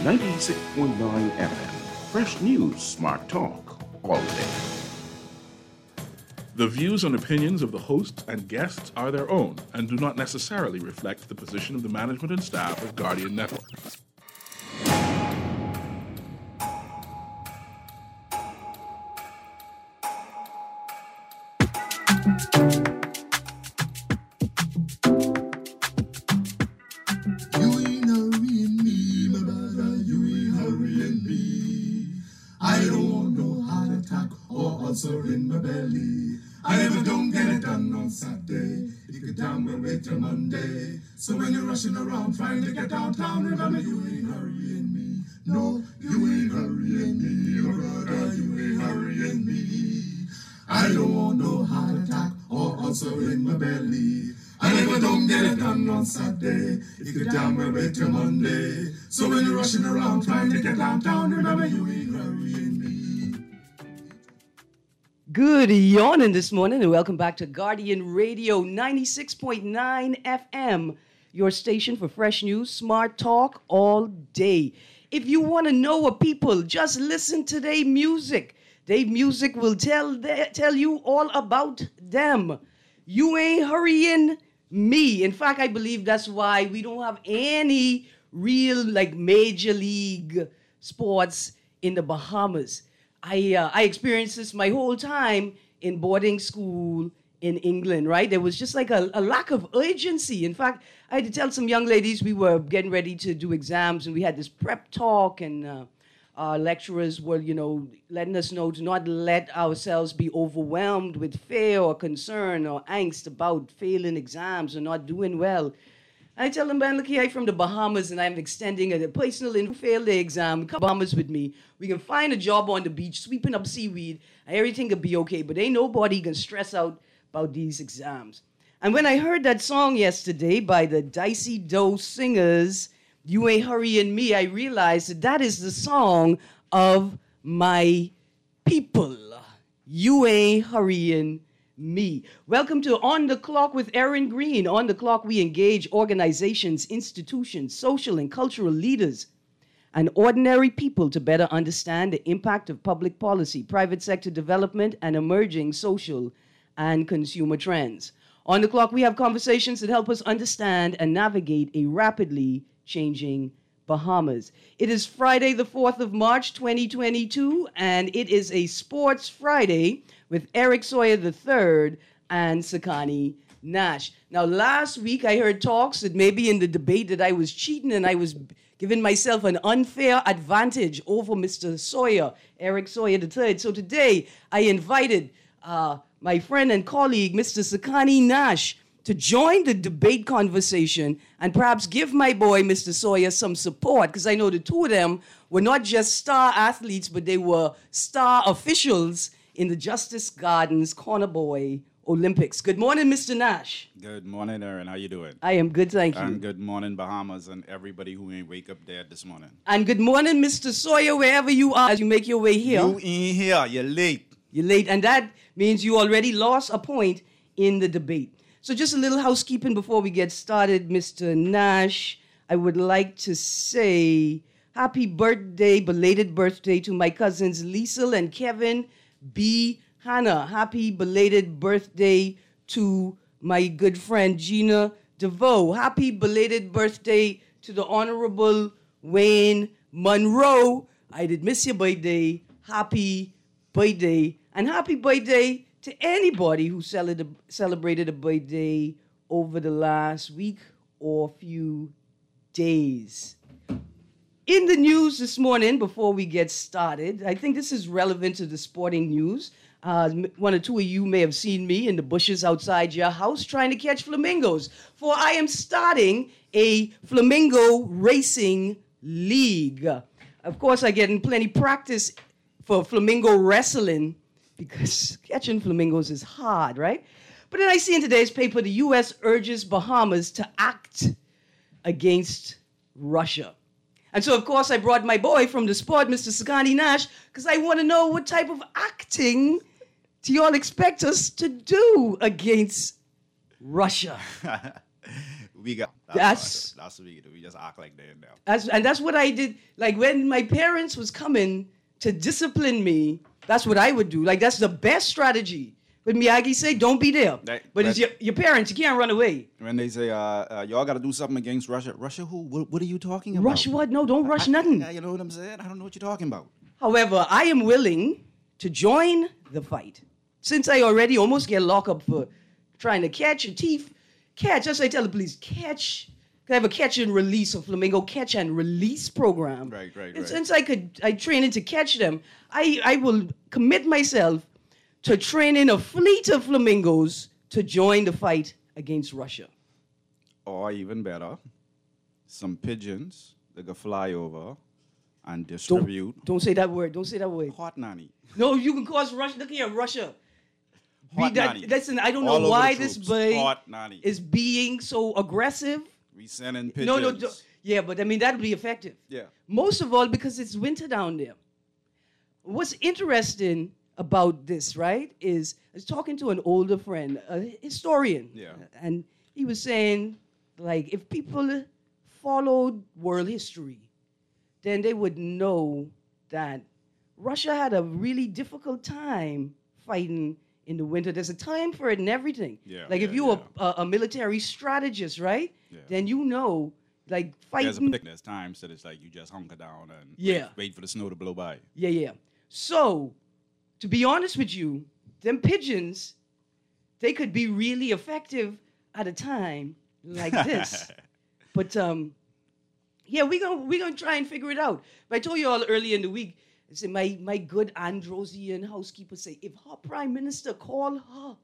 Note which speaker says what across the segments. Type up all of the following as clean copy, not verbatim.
Speaker 1: 96.9 FM. Fresh news, smart talk, all day. The views and opinions of the hosts and guests are their own and do not necessarily reflect the position of the management and staff of Guardian Network.
Speaker 2: In my belly, I never don't get it done on Saturday. You get down, we'll wait till Monday. So when you're rushing around trying to get downtown, remember you ain't hurrying me. No, you ain't hurrying me, brother, you ain't hurrying me. I don't want no heart attack or ulcer in my belly. I never don't get it done on Saturday. You get down, we'll wait till Monday. So when you're rushing around trying to get downtown, remember you ain't hurrying me.
Speaker 3: Good morning this morning and welcome back to Guardian Radio 96.9 FM, your station for fresh news, smart talk all day. If you want to know what people, just listen to their music. Their music will tell you all about them. You ain't hurrying me. In fact, I believe that's why we don't have any real major league sports in the Bahamas. I experienced this my whole time in boarding school in England, right? There was just a lack of urgency. In fact, I had to tell some young ladies we were getting ready to do exams, and we had this prep talk, and our lecturers were, letting us know to not let ourselves be overwhelmed with fear or concern or angst about failing exams or not doing well. I tell them, man, look here, I'm from the Bahamas, and I'm extending a personal and fail the exam. Come to Bahamas with me. We can find a job on the beach, sweeping up seaweed, and everything will be okay. But ain't nobody can stress out about these exams. And when I heard that song yesterday by the Dicey Doe Singers, You Ain't Hurrying Me, I realized that is the song of my people. You ain't hurrying me. Welcome to On the Clock with Aaron Green. On the Clock, we engage organizations, institutions, social and cultural leaders, and ordinary people to better understand the impact of public policy, private sector development, and emerging social and consumer trends. On the Clock, we have conversations that help us understand and navigate a rapidly changing Bahamas. It is Friday, the 4th of March, 2022, and it is a Sports Friday with Eric Sawyer III and Sakani Nash. Now, last week I heard talks that maybe in the debate that I was cheating and I was giving myself an unfair advantage over Mr. Sawyer, Eric Sawyer III. So today I invited my friend and colleague, Mr. Sakani Nash, to join the debate conversation and perhaps give my boy, Mr. Sawyer, some support, because I know the two of them were not just star athletes, but they were star officials in the Justice Gardens Corner Boy Olympics. Good morning, Mr. Nash.
Speaker 4: Good morning, Aaron. How you doing?
Speaker 3: I am good, thank you.
Speaker 4: And good morning, Bahamas, and everybody who ain't wake up there this morning.
Speaker 3: And good morning, Mr. Sawyer, wherever you are as you make your way here.
Speaker 4: You ain't here. You're late.
Speaker 3: You're late, and that means you already lost a point in the debate. So just a little housekeeping before we get started, Mr. Nash. I would like to say happy birthday, belated birthday to my cousins Liesel and Kevin B. Hannah. Happy belated birthday to my good friend Gina DeVoe. Happy belated birthday to the Honorable Wayne Monroe. I did miss your birthday. Happy birthday. And happy birthday to anybody who celebrated a birthday over the last week or few days. In the news this morning, before we get started, I think this is relevant to the sporting news. One or two of you may have seen me in the bushes outside your house trying to catch flamingos, for I am starting a flamingo racing league. Of course, I get in plenty practice for flamingo wrestling, because catching flamingos is hard, right? But then I see in today's paper, the U.S. urges Bahamas to act against Russia. And so, of course, I brought my boy from the sport, Mr. Sakani Nash, because I want to know what type of acting do y'all expect us to do against Russia?
Speaker 4: We got
Speaker 3: That's-
Speaker 4: that's what we do. We just act like they're now.
Speaker 3: That's what I did. Like when my parents was coming to discipline me, that's what I would do. Like that's the best strategy. But Miyagi say, don't be there. But it's your parents. You can't run away.
Speaker 4: When they say, y'all got to do something against Russia. Russia who? What are you talking about?
Speaker 3: Rush what? No, don't rush nothing.
Speaker 4: You know what I'm saying? I don't know what you're talking about.
Speaker 3: However, I am willing to join the fight. Since I already almost get locked up for trying to catch a thief. Catch, that's what I tell the police, catch. I have a catch and release, a flamingo catch and release program.
Speaker 4: Right.
Speaker 3: And since I train in to catch them, I will commit myself to training a fleet of flamingos to join the fight against Russia.
Speaker 4: Or even better, some pigeons that can fly over and distribute
Speaker 3: Don't say that word. Don't say that word.
Speaker 4: hot nanny.
Speaker 3: No, you can cause Russia. Look here, Russia.
Speaker 4: Hot nanny.
Speaker 3: Listen, I don't
Speaker 4: All
Speaker 3: know
Speaker 4: over
Speaker 3: why
Speaker 4: the
Speaker 3: this
Speaker 4: troops.
Speaker 3: bird
Speaker 4: Hot nanny.
Speaker 3: is being so aggressive.
Speaker 4: We sending pigeons.
Speaker 3: No. Yeah, but I mean, that'd be effective.
Speaker 4: Yeah.
Speaker 3: Most of all, because it's winter down there. What's interesting about this, right, is I was talking to an older friend, a historian.
Speaker 4: Yeah.
Speaker 3: And he was saying, like, if people followed world history, then they would know that Russia had a really difficult time fighting in the winter. There's a time for it and everything.
Speaker 4: Yeah,
Speaker 3: like if
Speaker 4: yeah,
Speaker 3: you're a military strategist, right?
Speaker 4: Yeah.
Speaker 3: Then you know, like fighting.
Speaker 4: There's times that it's like you just hunker down and
Speaker 3: Yeah.
Speaker 4: wait for the snow to blow by.
Speaker 3: Yeah. So, to be honest with you, them pigeons, they could be really effective at a time like this. But yeah, we're gonna try and figure it out. But I told you all earlier in the week, I said my good Androsian housekeeper say, if her prime minister call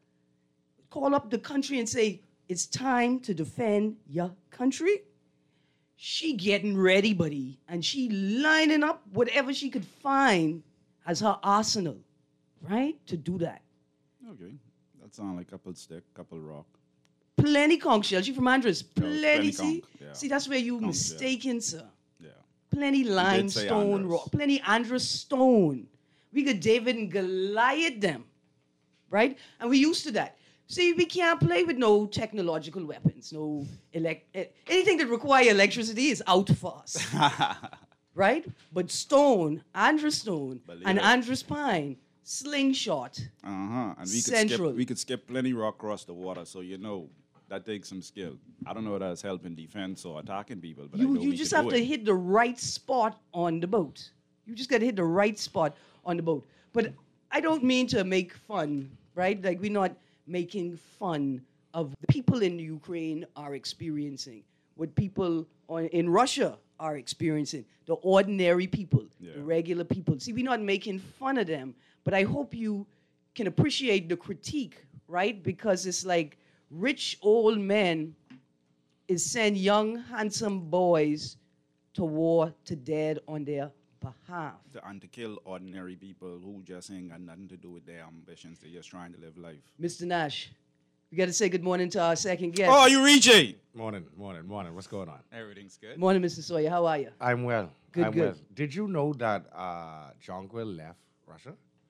Speaker 3: up the country and say, it's time to defend your country, she getting ready, buddy, and she lining up whatever she could find as her arsenal, right, to do that.
Speaker 4: Okay. That sounds like couple stick, couple rock.
Speaker 3: Plenty conch shell. She from Andres. Plenty, see?
Speaker 4: conch, yeah.
Speaker 3: See, that's where you
Speaker 4: Conch,
Speaker 3: mistaken, sir.
Speaker 4: Yeah.
Speaker 3: Plenty
Speaker 4: did say
Speaker 3: limestone
Speaker 4: Andres.
Speaker 3: rock. Plenty Andres stone. We could David and Goliath them, right? And we used to that. See, we can't play with no technological weapons. No anything that require electricity is out for us. Right? But stone, Andres stone,
Speaker 4: Believe
Speaker 3: and
Speaker 4: it.
Speaker 3: Andres pine, slingshot.
Speaker 4: And we
Speaker 3: Central.
Speaker 4: could skip plenty rock across the water, so you know that takes some skill. I don't know if that's helping defense or attacking people, but I know
Speaker 3: You
Speaker 4: we
Speaker 3: just
Speaker 4: could
Speaker 3: have
Speaker 4: do
Speaker 3: to
Speaker 4: it.
Speaker 3: hit the right spot on the boat. You just got to hit the right spot on the boat. But I don't mean to make fun, right? Like we're not making fun of the people in Ukraine are experiencing, what people in Russia are experiencing, the ordinary people,
Speaker 4: Yeah.
Speaker 3: the regular people. See, we're not making fun of them, but I hope you can appreciate the critique, right? Because it's like rich old men is send young, handsome boys to war to dead on their behalf.
Speaker 4: And to kill ordinary people who just ain't got nothing to do with their ambitions. They're just trying to live life.
Speaker 3: Mr. Nash, we got to say good morning to our second guest.
Speaker 4: Oh, you reach it.
Speaker 5: Morning. What's going on?
Speaker 4: Everything's good.
Speaker 3: Morning, Mr. Sawyer. How are you?
Speaker 5: I'm well.
Speaker 3: Good,
Speaker 5: I'm
Speaker 3: good.
Speaker 5: well. Did you know that Jonquil left Russia?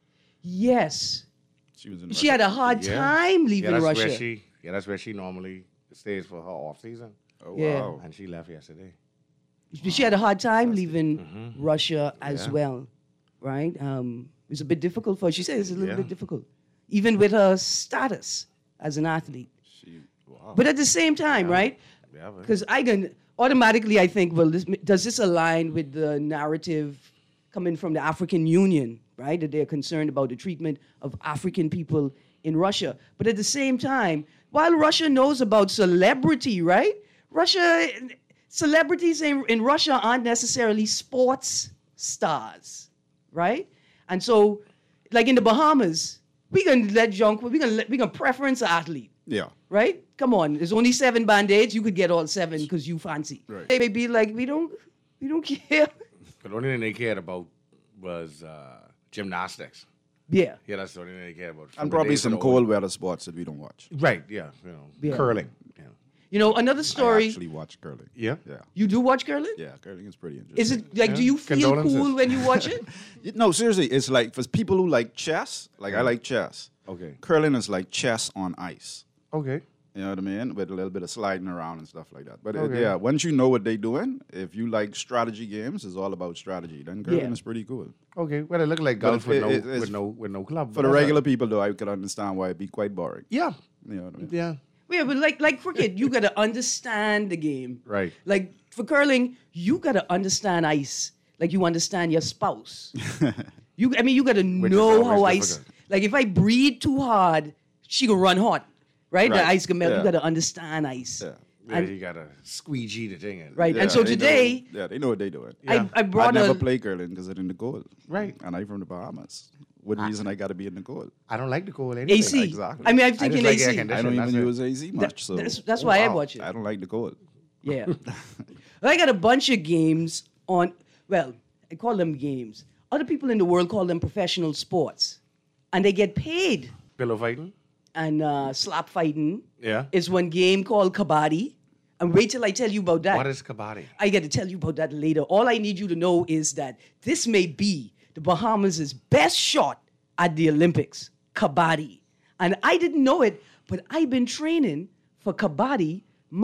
Speaker 3: Yes.
Speaker 4: She was in
Speaker 3: She had a hard
Speaker 5: Yeah.
Speaker 3: time leaving
Speaker 5: that's
Speaker 3: Russia.
Speaker 5: that's where she normally stays for her off season,
Speaker 4: Oh,
Speaker 3: Yeah.
Speaker 4: wow.
Speaker 5: and she left yesterday.
Speaker 3: She had a hard time leaving Russia as
Speaker 5: Yeah.
Speaker 3: well, right? It was a bit difficult for her. She said it's a little
Speaker 5: Yeah.
Speaker 3: bit difficult, even with her status as an athlete.
Speaker 4: Wow.
Speaker 3: But at the same time, right?
Speaker 5: Yeah, but-
Speaker 3: Because I can automatically, I think, well, does this align with the narrative coming from the African Union, right? That they're concerned about the treatment of African people in Russia. But at the same time, while Russia knows about celebrity, right? Celebrities in Russia aren't necessarily sports stars, right? And so, like in the Bahamas, we gonna preference an athlete.
Speaker 4: Yeah.
Speaker 3: Right? Come on. There's only 7 band-aids. You could get all 7 because you fancy.
Speaker 4: Right.
Speaker 3: They may be like, we don't care.
Speaker 5: But the only thing they cared about was gymnastics.
Speaker 3: Yeah.
Speaker 5: Yeah, that's the only thing they cared about. From
Speaker 4: And
Speaker 5: the
Speaker 4: probably
Speaker 5: days of
Speaker 4: some
Speaker 5: the
Speaker 4: cold weather sports that we don't watch.
Speaker 5: Right. Yeah.
Speaker 3: Yeah.
Speaker 5: Curling. Yeah.
Speaker 3: You know, another
Speaker 4: I
Speaker 3: story.
Speaker 4: actually watch curling.
Speaker 5: Yeah.
Speaker 4: Yeah.
Speaker 3: You do watch curling?
Speaker 4: Yeah, curling is pretty interesting.
Speaker 3: Is it like,
Speaker 5: Yeah.
Speaker 3: do you feel
Speaker 5: Condolences.
Speaker 3: cool when you watch it?
Speaker 4: No, seriously, it's like for people who like chess, like I like chess.
Speaker 5: Okay.
Speaker 4: Curling is like chess on ice.
Speaker 5: Okay.
Speaker 4: You know what I mean? With a little bit of sliding around and stuff like that. But
Speaker 5: Okay.
Speaker 4: yeah, once you know what they're doing, if you like strategy games, it's all about strategy. Then curling
Speaker 3: Yeah.
Speaker 4: is pretty cool.
Speaker 5: Okay, well, it looked like
Speaker 4: But
Speaker 5: golf
Speaker 4: it's-
Speaker 5: with no club.
Speaker 4: For the regular people, though, I could understand why it'd be quite boring.
Speaker 5: Yeah,
Speaker 4: You know what I mean?
Speaker 5: yeah.
Speaker 3: Yeah, but like cricket, you gotta understand the game.
Speaker 5: Right.
Speaker 3: Like for curling, you gotta understand ice. Like you understand your spouse. you gotta
Speaker 5: Which is
Speaker 3: know
Speaker 5: always
Speaker 3: how ice.
Speaker 5: difficult.
Speaker 3: Like if I breathe too hard, she gonna run hot, right? The
Speaker 4: Right.
Speaker 3: ice can melt.
Speaker 4: Yeah.
Speaker 3: You gotta understand ice.
Speaker 4: Yeah.
Speaker 5: Yeah,
Speaker 3: And-
Speaker 5: you gotta squeegee the thing in.
Speaker 3: Right.
Speaker 4: Yeah,
Speaker 3: And so
Speaker 4: they
Speaker 3: today,
Speaker 4: know, they know what they're doing.
Speaker 5: Yeah.
Speaker 3: I
Speaker 4: I
Speaker 3: brought
Speaker 4: never
Speaker 3: a.
Speaker 4: play curling because it's in the cold.
Speaker 5: Right.
Speaker 4: And I'm from the Bahamas. What reason I got to be in the cold?
Speaker 5: I don't like the cold anyway.
Speaker 3: AC.
Speaker 4: Exactly.
Speaker 3: I mean, I'm
Speaker 5: I just
Speaker 3: thinking
Speaker 5: like
Speaker 3: AC.
Speaker 5: air
Speaker 4: I
Speaker 5: conditioning.
Speaker 4: don't
Speaker 5: That's
Speaker 4: even
Speaker 5: it.
Speaker 4: use AC much. So
Speaker 3: That's why I watch it.
Speaker 4: I don't like the cold.
Speaker 3: Yeah. I got a bunch of games on, well, I call them games. Other people in the world call them professional sports. And they get paid.
Speaker 5: Pillow fighting.
Speaker 3: And slap fighting
Speaker 5: Yeah.
Speaker 3: is one game called kabaddi. And wait till I tell you about that.
Speaker 5: What is kabaddi?
Speaker 3: I get to tell you about that later. All I need you to know is that this may be the Bahamas' best shot at the Olympics, kabaddi. And I didn't know it, but I've been training for kabaddi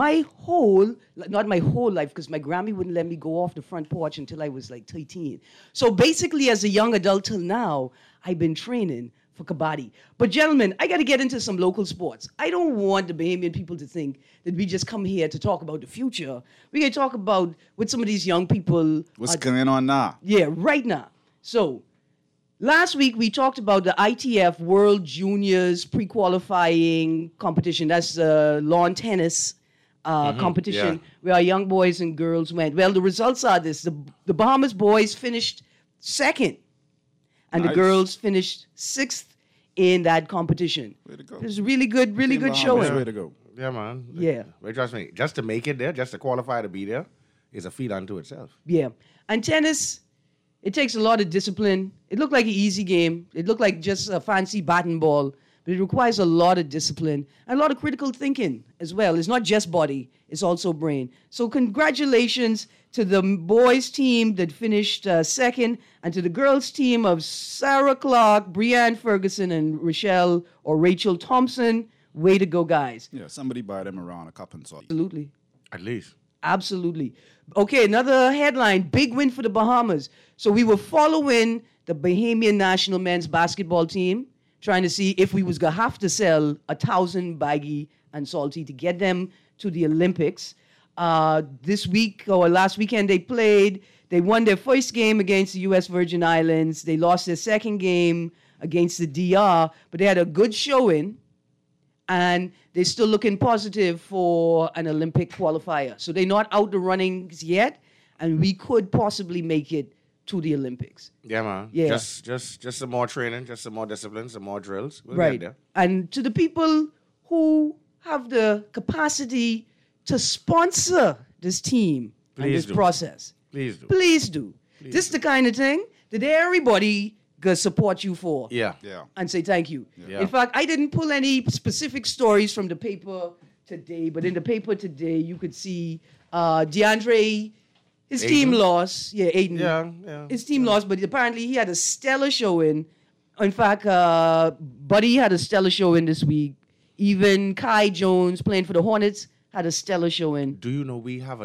Speaker 3: not my whole life, because my Grammy wouldn't let me go off the front porch until I was like 13. So basically, as a young adult till now, I've been training for kabaddi. But gentlemen, I got to get into some local sports. I don't want the Bahamian people to think that we just come here to talk about the future. We got to talk about what some of these young people
Speaker 4: What's
Speaker 3: are
Speaker 4: going on now?
Speaker 3: yeah, right now. So, last week we talked about the ITF World Juniors pre-qualifying competition. That's lawn tennis competition
Speaker 5: yeah.
Speaker 3: where our young boys and girls went. Well, the results are this: the Bahamas boys finished second, and the
Speaker 4: Nice.
Speaker 3: girls finished sixth in that competition.
Speaker 4: Way to go.
Speaker 3: It was a really good
Speaker 4: Team Bahamas,
Speaker 3: showing.
Speaker 4: Way to go.
Speaker 5: Yeah, man.
Speaker 3: Yeah.
Speaker 5: Wait, trust me. Just to make it there, just to qualify to be there, is a feat unto itself.
Speaker 3: Yeah. And tennis, it takes a lot of discipline. It looked like an easy game. It looked like just a fancy bat and ball, but it requires a lot of discipline and a lot of critical thinking as well. It's not just body, it's also brain. So congratulations to the boys team that finished second and to the girls team of Sarah Clark, Brianne Ferguson, and Rochelle or Rachel Thompson. Way to go, guys.
Speaker 4: Yeah, somebody buy them around a cup and salt.
Speaker 3: Absolutely.
Speaker 5: At least.
Speaker 3: Absolutely. Okay, another headline. Big win for the Bahamas. So we were following the Bahamian national men's basketball team, trying to see if we was going to have to sell 1,000 baggy and salty to get them to the Olympics. This week or last weekend they played. They won their first game against the U.S. Virgin Islands. They lost their second game against the DR, but they had a good showing. And they're still looking positive for an Olympic qualifier. So they're not out the runnings yet, and we could possibly make it to the Olympics.
Speaker 5: Yeah, man.
Speaker 3: Yeah.
Speaker 5: Just some more training, just some more discipline, some more drills. We'll
Speaker 3: Right.
Speaker 5: get there.
Speaker 3: And to the people who have the capacity to sponsor this team and
Speaker 5: Please
Speaker 3: this
Speaker 5: do.
Speaker 3: process,
Speaker 5: Please do.
Speaker 3: please do. This is the kind of thing that everybody gonna support you for.
Speaker 5: Yeah.
Speaker 4: Yeah.
Speaker 3: And say thank you.
Speaker 5: Yeah.
Speaker 3: In fact, I didn't pull any specific stories from the paper today, but in the paper today, you could see DeAndre, his team
Speaker 5: Aiden?
Speaker 3: lost. Yeah, Aiden.
Speaker 5: Yeah.
Speaker 3: His team lost, but apparently he had a stellar showing. In fact, Buddy had a stellar showing this week. Even Kai Jones, playing for the Hornets, had a stellar showing.
Speaker 5: Do you know we have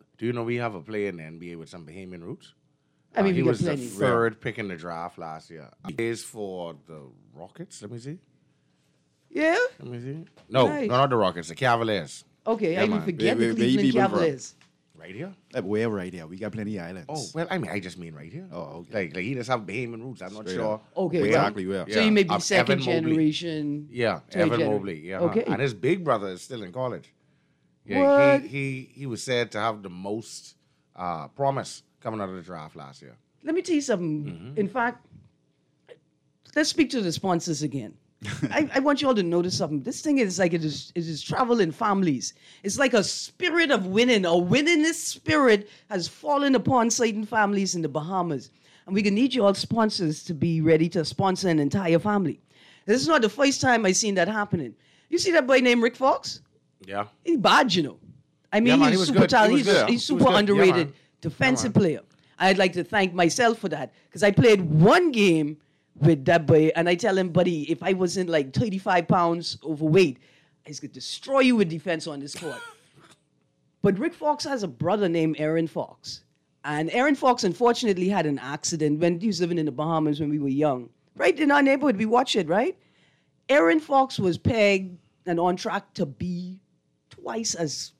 Speaker 5: a player in the NBA with some Bahamian roots?
Speaker 3: I mean,
Speaker 5: he
Speaker 3: we got
Speaker 5: was the
Speaker 3: plenty.
Speaker 5: third pick in the draft last year. He plays for the Rockets. Let me see.
Speaker 3: Yeah?
Speaker 5: Let me see. No,
Speaker 3: Nice.
Speaker 5: no, not the Rockets. The Cavaliers.
Speaker 3: Okay,
Speaker 5: Yeah,
Speaker 3: I even
Speaker 5: man.
Speaker 3: forget
Speaker 4: Where
Speaker 3: the
Speaker 4: you
Speaker 3: Cleveland
Speaker 4: people from?
Speaker 3: Cavaliers.
Speaker 5: Right here.
Speaker 4: We're right here. We got plenty of islands.
Speaker 5: Oh, well, I mean, I just mean right here.
Speaker 4: Oh, okay.
Speaker 5: Like he just have Bahamian roots. I'm not
Speaker 4: Straight
Speaker 5: sure.
Speaker 4: up.
Speaker 3: Okay,
Speaker 4: Exactly where.
Speaker 3: So you may be
Speaker 5: Of
Speaker 3: second
Speaker 5: Evan Mobley.
Speaker 3: generation.
Speaker 5: Yeah,
Speaker 3: third
Speaker 5: Evan
Speaker 3: gener-
Speaker 5: Mobley. Yeah,
Speaker 3: Okay.
Speaker 5: and his big brother is still in college. Yeah,
Speaker 3: What?
Speaker 5: he was said to have the most promise coming out of the draft last year.
Speaker 3: Let me tell you something.
Speaker 5: Mm-hmm.
Speaker 3: In fact, let's speak to the sponsors again. I want you all to notice something. This thing is like it is travel in families. It's like a spirit of winning. A winningest spirit has fallen upon certain families in the Bahamas. And we're going to need you all sponsors to be ready to sponsor an entire family. This is not the first time I've seen that happening. You see that boy named Rick Fox?
Speaker 5: Yeah.
Speaker 3: He's bad, you know. I mean,
Speaker 5: Yeah, man, he
Speaker 3: he's
Speaker 5: was
Speaker 3: super
Speaker 5: good. He
Speaker 3: talented.
Speaker 5: was good.
Speaker 3: He's
Speaker 5: He was
Speaker 3: super
Speaker 5: good. Yeah,
Speaker 3: underrated
Speaker 5: man.
Speaker 3: defensive
Speaker 5: Yeah, man.
Speaker 3: player. I'd like to thank myself for that because I played one game with that boy, and I tell him, buddy, if I wasn't like 35 pounds overweight, He's going to destroy you with defense on this court. But Rick Fox has a brother named Aaron Fox. And Aaron Fox, unfortunately, had an accident when he was living in the Bahamas when we were young. Right in our neighborhood, we watched it, right? Aaron Fox was pegged and on track to be twice as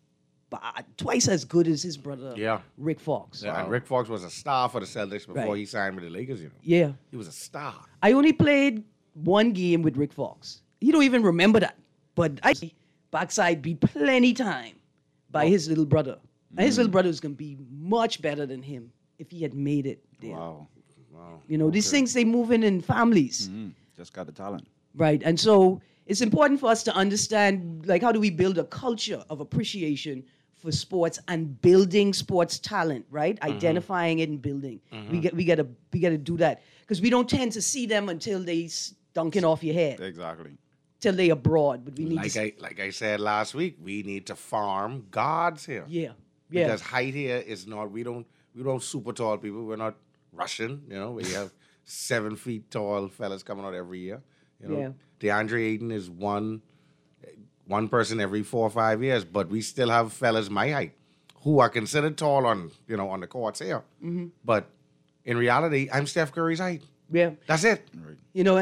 Speaker 3: good as his brother, Rick Fox.
Speaker 5: Yeah, and Rick Fox was a star for the Celtics before he signed with the Lakers, you know.
Speaker 3: Yeah.
Speaker 5: He was a star.
Speaker 3: I only played one game with Rick Fox. You don't even remember that. But I backside beat plenty time by his little brother. And his little brother was going to be much better than him if he had made it there.
Speaker 4: Wow.
Speaker 3: You know, these things, they move in families.
Speaker 4: Just got the talent.
Speaker 3: Right. And so it's important for us to understand, like, how do we build a culture of appreciation for sports and building sports talent, right? Identifying it and building. We got to do that because we don't tend to see them until they dunking off your head.
Speaker 4: Exactly.
Speaker 3: Till they abroad, but we need
Speaker 5: like I said last week, we need to farm guards here.
Speaker 3: Yeah.
Speaker 5: Because height here is not. We don't super tall people. We're not Russian. You know, we have 7 feet tall fellas coming out every year. You know, DeAndre Ayton is one person every 4 or 5 years, but we still have fellas my height who are considered tall on the courts here. But in reality, I'm Steph Curry's height.
Speaker 3: Yeah.
Speaker 5: That's it.
Speaker 3: And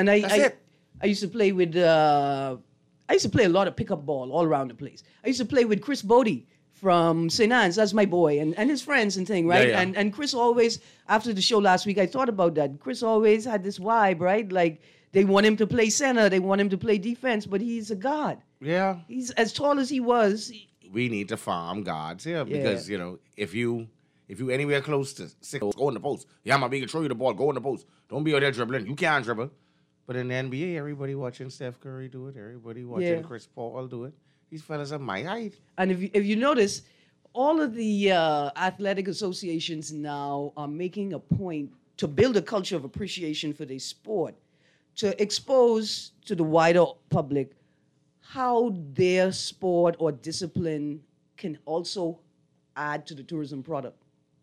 Speaker 3: I used to play with I used to play a lot of pickup ball all around the place. I used to play with Chris Bodie from St. Anne's. That's my boy, and his friends and thing, right?
Speaker 5: Yeah.
Speaker 3: And Chris always, after the show last week, I thought about that. Chris always had this vibe, right? Like, they want him to play center, they want him to play defense, but he's a god.
Speaker 5: Yeah.
Speaker 3: He's as tall as he was.
Speaker 5: We need to farm guards here because, if you anywhere close to 6, go in the post. Yeah, I'm going to throw you the ball, go in the post. Don't be out there dribbling. You can't dribble. But in the NBA, everybody watching Steph Curry do it. Everybody watching Chris Paul do it. These fellas are my height.
Speaker 3: And if you notice, all of the athletic associations now are making a point to build a culture of appreciation for their sport, to expose to the wider public how their sport or discipline can also add to the tourism product.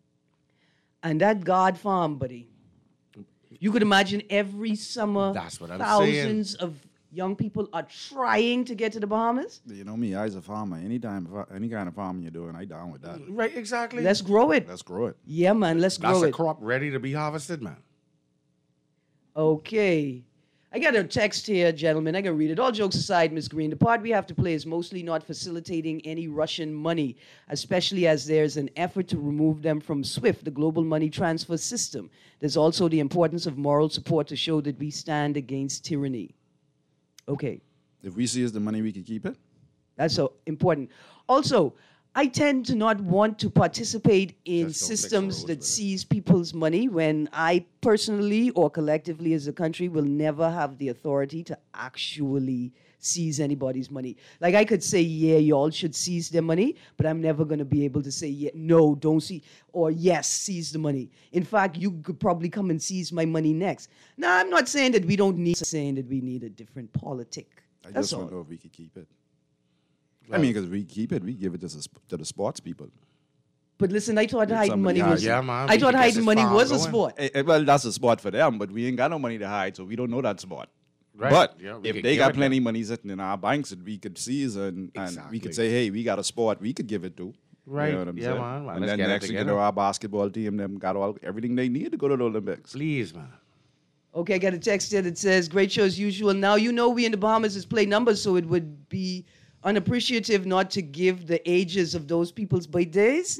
Speaker 3: And that God farm, buddy, you could imagine every summer
Speaker 5: That's what I'm
Speaker 3: thousands
Speaker 5: saying.
Speaker 3: of young people are trying to get to the Bahamas.
Speaker 4: You know me, I's a farmer. Any kind of farming you're doing, I down with that.
Speaker 5: Right, exactly.
Speaker 3: Let's grow it.
Speaker 4: Let's grow it.
Speaker 3: Yeah, man, let's grow
Speaker 5: That's a
Speaker 3: it.
Speaker 5: crop ready to be harvested, man.
Speaker 3: Okay. I got a text here, gentlemen. I can read it. All jokes aside, Ms. Green, the part we have to play is mostly not facilitating any Russian money, especially as there's an effort to remove them from SWIFT, the global money transfer system. There's also the importance of moral support to show that we stand against tyranny. Okay.
Speaker 4: If we seize the money, we can keep it.
Speaker 3: That's so important. Also, I tend to not want to participate in
Speaker 5: Just don't mix
Speaker 3: systems
Speaker 5: the rose
Speaker 3: that
Speaker 5: with it.
Speaker 3: seize people's money when I personally or collectively as a country will never have the authority to actually seize anybody's money. Like, I could say, yeah, y'all should seize their money, but I'm never going to be able to say, yeah, no, don't seize, or yes, seize the money. In fact, you could probably come and seize my money next. Now, I'm not saying that we don't need, saying that we need a different politic.
Speaker 4: I
Speaker 3: That's
Speaker 4: just
Speaker 3: all.
Speaker 4: want to know if we could keep it. I mean, because we keep it, we give it to the sports people.
Speaker 3: But listen, I thought
Speaker 4: If
Speaker 3: hiding
Speaker 4: somebody
Speaker 3: money was.
Speaker 4: has it.
Speaker 5: Yeah, man.
Speaker 3: I
Speaker 5: We
Speaker 3: thought
Speaker 5: can get
Speaker 3: hiding
Speaker 5: this
Speaker 3: money
Speaker 5: farm
Speaker 3: was a
Speaker 5: going.
Speaker 3: sport.
Speaker 4: Well, that's a sport for them, but we ain't got no money to hide, so we don't know that sport.
Speaker 5: Right.
Speaker 4: But
Speaker 5: Yeah, we
Speaker 4: if
Speaker 5: could
Speaker 4: they
Speaker 5: give
Speaker 4: got
Speaker 5: it
Speaker 4: plenty
Speaker 5: them.
Speaker 4: money sitting in our banks that we could seize and we
Speaker 5: Exactly.
Speaker 4: could say, hey, we got a sport we could give it to.
Speaker 5: Right.
Speaker 4: You know what I'm
Speaker 5: Yeah,
Speaker 4: saying?
Speaker 5: man.
Speaker 4: And
Speaker 5: Let's
Speaker 4: then
Speaker 5: get it
Speaker 4: next thing you
Speaker 5: together.
Speaker 4: know, our basketball team them got everything they need to go to the Olympics.
Speaker 5: Please, man.
Speaker 3: Okay, I got a text here that says, great show as usual. Now, you know we in the Bahamas is play numbers, so it would be unappreciative not to give the ages of those people's birthdays.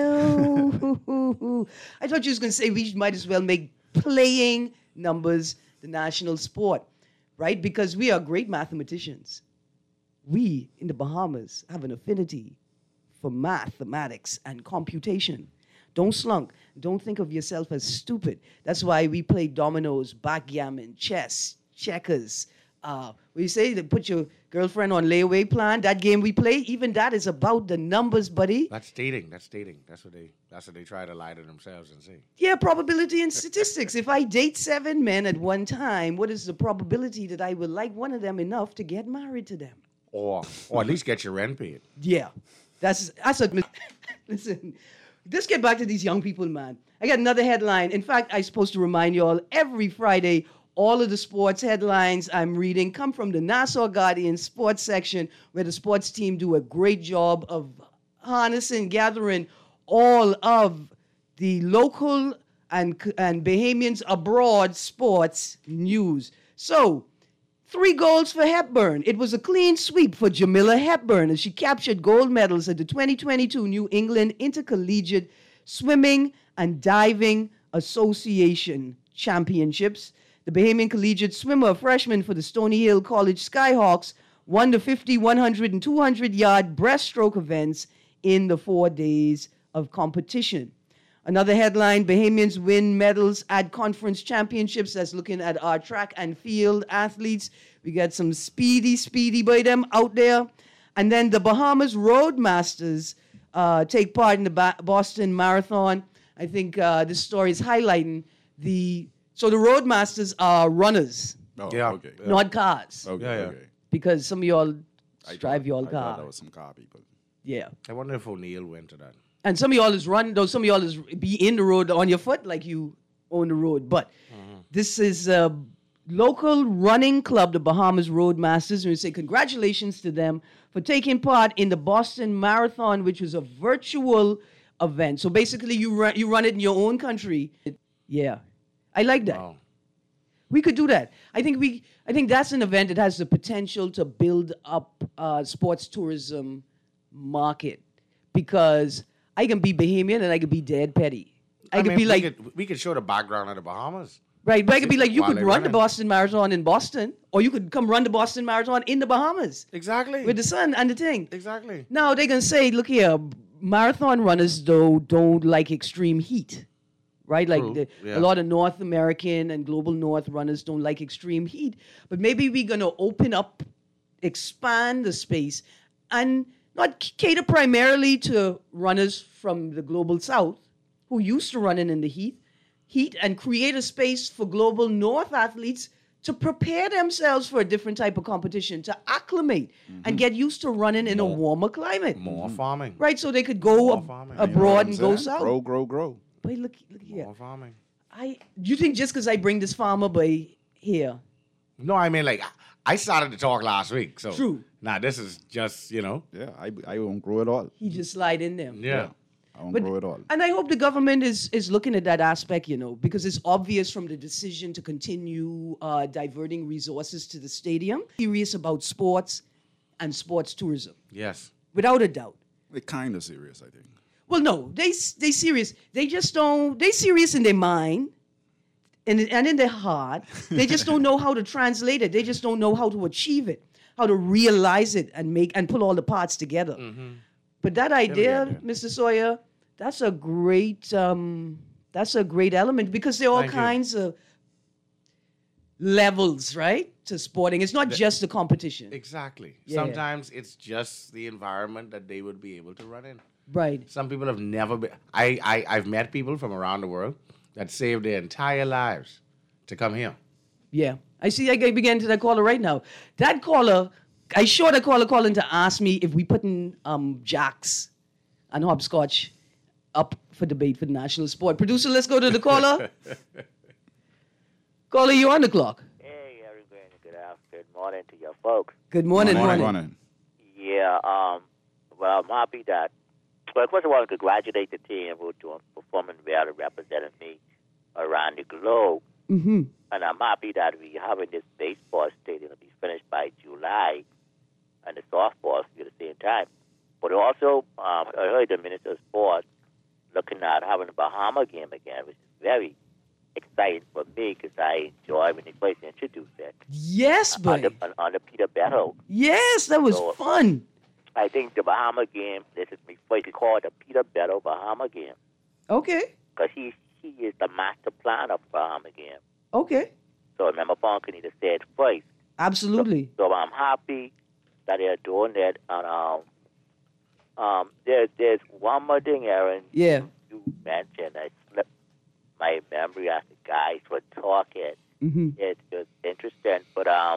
Speaker 3: No. I thought you was going to say we might as well make playing numbers the national sport, right? Because we are great mathematicians. We in the Bahamas have an affinity for mathematics and computation. Don't slunk. Don't think of yourself as stupid. That's why we play dominoes, backgammon, chess, checkers. When you say that put your girlfriend on layaway plan, that game we play, even that is about the numbers, buddy.
Speaker 5: That's dating. That's dating. That's what they try to lie to themselves and say.
Speaker 3: Yeah, probability and statistics. If I date 7 men at one time, what is the probability that I will like one of them enough to get married to them?
Speaker 5: Or at least get your rent paid.
Speaker 3: Yeah, that's what. Listen, let's get back to these young people, man. I got another headline. In fact, I'm supposed to remind you all every Friday. All of the sports headlines I'm reading come from the Nassau Guardian sports section, where the sports team do a great job of harnessing, gathering all of the local and Bahamians abroad sports news. So, 3 goals for Hepburn. It was a clean sweep for Jamila Hepburn as she captured gold medals at the 2022 New England Intercollegiate Swimming and Diving Association Championships. The Bahamian collegiate swimmer, a freshman for the Stony Hill College Skyhawks, won the 50, 100, and 200-yard breaststroke events in the 4 days of competition. Another headline, Bahamians win medals at conference championships. That's looking at our track and field athletes. We got some speedy by them out there. And then the Bahamas Roadmasters take part in the Boston Marathon. I think this story is highlighting so the Roadmasters are runners,
Speaker 1: Okay.
Speaker 3: not cars.
Speaker 1: Okay.
Speaker 5: Yeah.
Speaker 1: Okay.
Speaker 3: Because some of y'all drive your
Speaker 4: I thought
Speaker 3: car.
Speaker 4: that was some car people.
Speaker 3: Yeah.
Speaker 5: I wonder if O'Neill went to that.
Speaker 3: And some of y'all is run, though some of y'all is be in the road on your foot like you own the road. But this is a local running club, the Bahamas Roadmasters, and we say congratulations to them for taking part in the Boston Marathon, which was a virtual event. So basically you run it in your own country. Yeah. I like that.
Speaker 5: Wow.
Speaker 3: We could do that. I think that's an event that has the potential to build up sports tourism market, because I can be Bahamian and I can be dead petty. I could be like,
Speaker 5: we could show the background of the Bahamas.
Speaker 3: right, but I could be like, you
Speaker 5: While
Speaker 3: could
Speaker 5: they're
Speaker 3: run the
Speaker 5: running.
Speaker 3: Boston Marathon in Boston, or you could come run the Boston Marathon in the Bahamas
Speaker 5: Exactly.
Speaker 3: with the sun and the thing.
Speaker 5: Exactly.
Speaker 3: Now they're gonna say, look here, marathon runners though don't like extreme heat, right? Like
Speaker 5: True, yeah.
Speaker 3: a lot of North American and global North runners don't like extreme heat. But maybe we're gonna open up, expand the space, and not cater primarily to runners from the global South who used to running in the heat, and create a space for global North athletes to prepare themselves for a different type of competition, to acclimate and get used to running in a warmer climate.
Speaker 5: More farming.
Speaker 3: Right, so they could go
Speaker 5: More farming.
Speaker 3: abroad and
Speaker 4: You know what
Speaker 3: go
Speaker 4: I'm saying?
Speaker 3: south.
Speaker 4: Grow.
Speaker 3: But look here.
Speaker 5: More farming.
Speaker 3: Do you think just because I bring this farmer by here?
Speaker 5: No, I mean, like, I started to talk last week. So
Speaker 3: True.
Speaker 5: Now this is just,
Speaker 4: Yeah, I won't grow it all.
Speaker 3: He just slide in there.
Speaker 5: yeah.
Speaker 4: I won't
Speaker 3: But-
Speaker 4: grow it all.
Speaker 3: And I hope the government is looking at that aspect, because it's obvious from the decision to continue diverting resources to the stadium. Serious about sports and sports tourism,
Speaker 5: Yes.
Speaker 3: without a doubt.
Speaker 4: They're kind of serious, I think.
Speaker 3: Well, no, they serious. They just don't. They serious in their mind and in their heart. They just don't know how to translate it. They just don't know how to achieve it, how to realize it and pull all the parts together. But that idea,
Speaker 5: idea.
Speaker 3: Mr. Sawyer, that's a great element, because there are all
Speaker 5: Thank you.
Speaker 3: kinds of levels, right, to sporting. It's not just the competition,
Speaker 5: Exactly.
Speaker 3: Yeah.
Speaker 5: Sometimes it's just the environment that they would be able to run in.
Speaker 3: right?
Speaker 5: Some people have never been. I've met people from around the world that saved their entire lives to come here.
Speaker 3: Yeah. I see. I gotta begin to that caller right now. That caller, I sure that caller calling to ask me if we putting jacks and hopscotch up for debate for the national sport. Producer, let's go to the caller. Caller, you on the clock.
Speaker 6: Hey, everybody. Good morning to your folks.
Speaker 3: Good morning.
Speaker 4: Morning.
Speaker 6: Yeah, well, I'm happy that, well, first of all, congratulate the team who doing performing well and representing me around the globe.
Speaker 3: Mm-hmm.
Speaker 6: And I'm happy that we having this baseball stadium to be finished by July and the softball at the same time. But also, I heard the Minister of Sports looking at having a Bahama game again, which is very exciting for me because I enjoy when they first introduced it
Speaker 3: Yes, buddy.
Speaker 6: on the Peter Battle.
Speaker 3: Yes, that was
Speaker 6: So-
Speaker 3: fun.
Speaker 6: I think the Bahama game, this is what we call the Peter Battle Bahama game,
Speaker 3: Okay.
Speaker 6: because he is the master planner of Bahama game.
Speaker 3: Okay.
Speaker 6: So remember, Bonka need to say it first.
Speaker 3: Absolutely.
Speaker 6: So I'm happy that they're doing that. And there's one more thing, Aaron.
Speaker 3: Yeah.
Speaker 6: You mentioned. I slipped my memory as the guys were talking.
Speaker 3: Mm-hmm.
Speaker 6: It was interesting, but all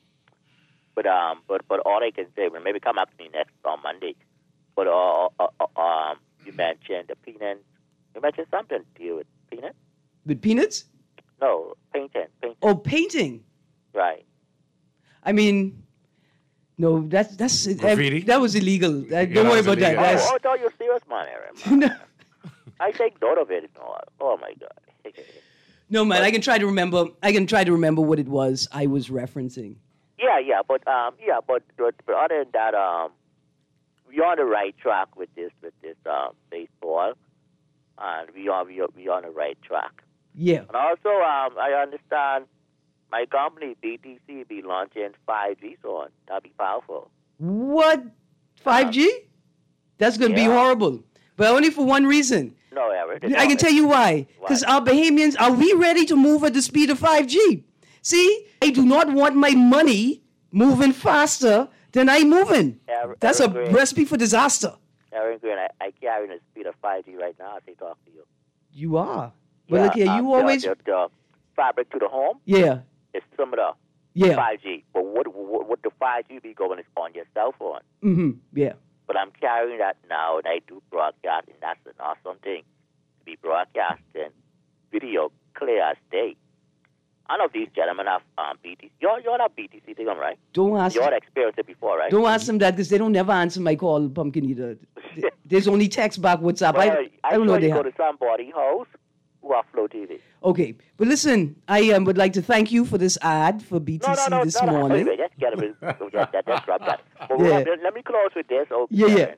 Speaker 6: I can say, well, maybe come up to me next on Monday. But you mentioned the peanuts. You mentioned something to do with peanuts.
Speaker 3: With peanuts?
Speaker 6: No, painting.
Speaker 3: Oh, painting.
Speaker 6: Right.
Speaker 3: I mean, no, that's
Speaker 5: Graffiti?
Speaker 3: that was illegal. Don't
Speaker 5: that
Speaker 3: worry
Speaker 5: was
Speaker 3: about that.
Speaker 5: illegal.
Speaker 3: That's-
Speaker 6: I thought you were serious, man, Aaron.
Speaker 3: no,
Speaker 6: I take note of it. No. Oh, my God.
Speaker 3: no, man. I can try to remember what it was I was referencing.
Speaker 6: But other than that, we're on the right track with this baseball, and we on the right track.
Speaker 3: Yeah.
Speaker 6: And also, I understand my company BTC be launching 5G soon. That'll be powerful.
Speaker 3: What? 5G? That's going to be
Speaker 6: Yeah.
Speaker 3: horrible. But only for one reason.
Speaker 6: No, Eric.
Speaker 3: I can tell you why. Because our Bahamians, are we ready to move at the speed of 5G? See, I do not want my money moving faster than I'm moving. That's a
Speaker 6: Aaron Green.
Speaker 3: recipe for disaster.
Speaker 6: Aaron Green, I carry the speed of 5G right now as I talk to you.
Speaker 3: You are. But look here, you always...
Speaker 6: The fabric to the home
Speaker 3: Yeah,
Speaker 6: is similar.
Speaker 3: yeah.
Speaker 6: 5G. But what the 5G be going is on your cell phone.
Speaker 3: Mm-hmm, yeah.
Speaker 6: But I'm carrying that now, and I do broadcast, and that's an awesome thing. To be broadcasting video clear as day. I know these gentlemen have BTC. You're not BTC, thing, right?
Speaker 3: Don't ask...
Speaker 6: You all experienced it before, right?
Speaker 3: Don't ask them that because they don't never answer my call, Pumpkin Eater. There's only text back, WhatsApp.
Speaker 6: Well,
Speaker 3: I don't know
Speaker 6: you
Speaker 3: they
Speaker 6: go
Speaker 3: have.
Speaker 6: to somebody's house who have Flow TV.
Speaker 3: Okay, but listen, I would like to thank you for this ad for BTC this morning.
Speaker 6: Wait, let's get it. Let's drop that. But
Speaker 3: Yeah.
Speaker 6: let me close with this. Okay.
Speaker 3: Yeah.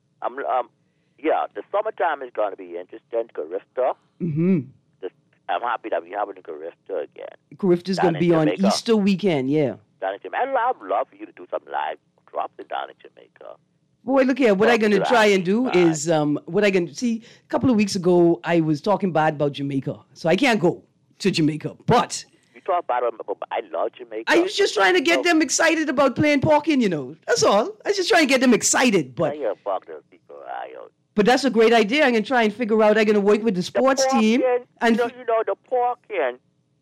Speaker 6: The summertime is going to be interesting. Carifta.
Speaker 3: Mm-hmm.
Speaker 6: I'm happy that we're having a Carifta again.
Speaker 3: Carifta's
Speaker 6: Down
Speaker 3: going to
Speaker 6: in
Speaker 3: be on
Speaker 6: Jamaica.
Speaker 3: Easter weekend, yeah.
Speaker 6: Down in Jamaica. I'd love for you to do some live drops down in Jamaica.
Speaker 3: Boy, look here. What I'm going to try and do
Speaker 6: Right.
Speaker 3: is, what I can see, a couple of weeks ago, I was talking bad about Jamaica. So I can't go to Jamaica. But
Speaker 6: You talk about it, but I love Jamaica.
Speaker 3: I was just trying to get them excited about playing Porkin, That's all. I was just trying to get them excited. But
Speaker 6: Yeah, fuck those people.
Speaker 3: But that's a great idea. I'm going to try and figure out, I'm going to work with the sports team. And
Speaker 6: the Porkin.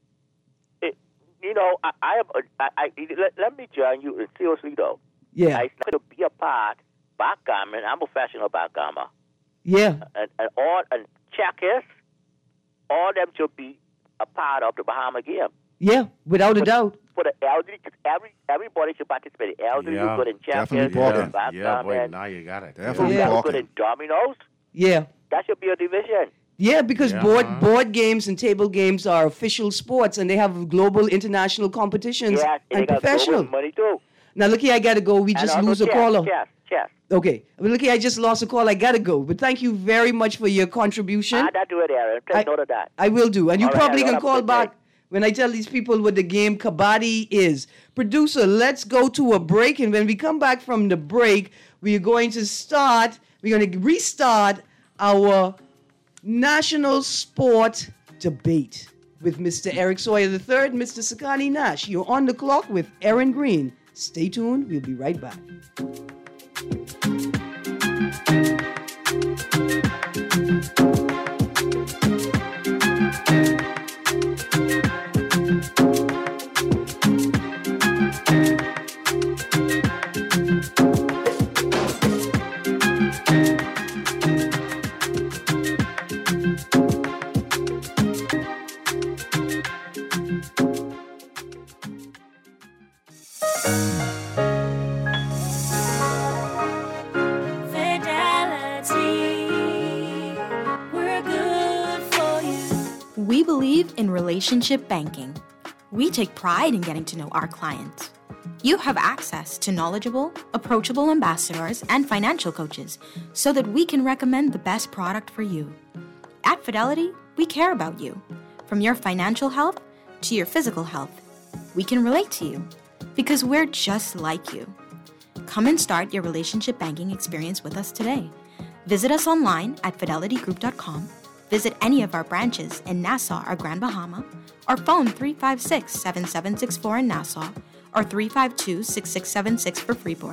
Speaker 6: Let me join you seriously though.
Speaker 3: yeah,
Speaker 6: I to be a part backgammon. I'm a professional backgammer,
Speaker 3: yeah,
Speaker 6: and checkers. All them should be a part of the Bahama game.
Speaker 3: yeah, without a doubt.
Speaker 6: For the elderly, everybody should participate. The elderly
Speaker 5: Yeah,
Speaker 6: is good in checkers,
Speaker 4: definitely
Speaker 6: good in
Speaker 4: Porkin.
Speaker 5: Yeah, boy,
Speaker 6: backgammon,
Speaker 5: now you got it.
Speaker 4: Definitely
Speaker 3: Yeah.
Speaker 6: good
Speaker 4: Porkin.
Speaker 6: in dominoes.
Speaker 3: Yeah.
Speaker 6: That should be a division.
Speaker 3: Yeah, because
Speaker 5: Yeah.
Speaker 3: board games and table games are official sports, and they have global international competitions
Speaker 6: Yes,
Speaker 3: and
Speaker 6: they got
Speaker 3: professional.
Speaker 6: global money too.
Speaker 3: Now, look here, I got to go. We
Speaker 6: And
Speaker 3: just
Speaker 6: also
Speaker 3: lose a
Speaker 6: chess,
Speaker 3: caller.
Speaker 6: Chess.
Speaker 3: Okay. But look here, I just lost a call. I got to go. But thank you very much for your contribution.
Speaker 6: That do it, Aaron. Take note of that.
Speaker 3: I will do. And you
Speaker 6: All right,
Speaker 3: probably
Speaker 6: Aaron,
Speaker 3: can
Speaker 6: have a
Speaker 3: call
Speaker 6: good
Speaker 3: back
Speaker 6: day.
Speaker 3: when I tell these people what the game Kabaddi is. Producer, let's go to a break. And when we come back from the break, we're going to restart our national sport debate with Mr. Eric Sawyer III, Mr. Sakani Nash. You're on the clock with Aaron Green. Stay tuned. We'll be right back.
Speaker 7: We believe in relationship banking. We take pride in getting to know our clients. You have access to knowledgeable, approachable ambassadors and financial coaches so that we can recommend the best product for you. At Fidelity, we care about you. From your financial health to your physical health, we can relate to you because we're just like you. Come and start your relationship banking experience with us today. Visit us online at fidelitygroup.com. Visit any of our branches in Nassau or Grand Bahama, or phone 356-7764 in Nassau or 352-6676 for Freeport.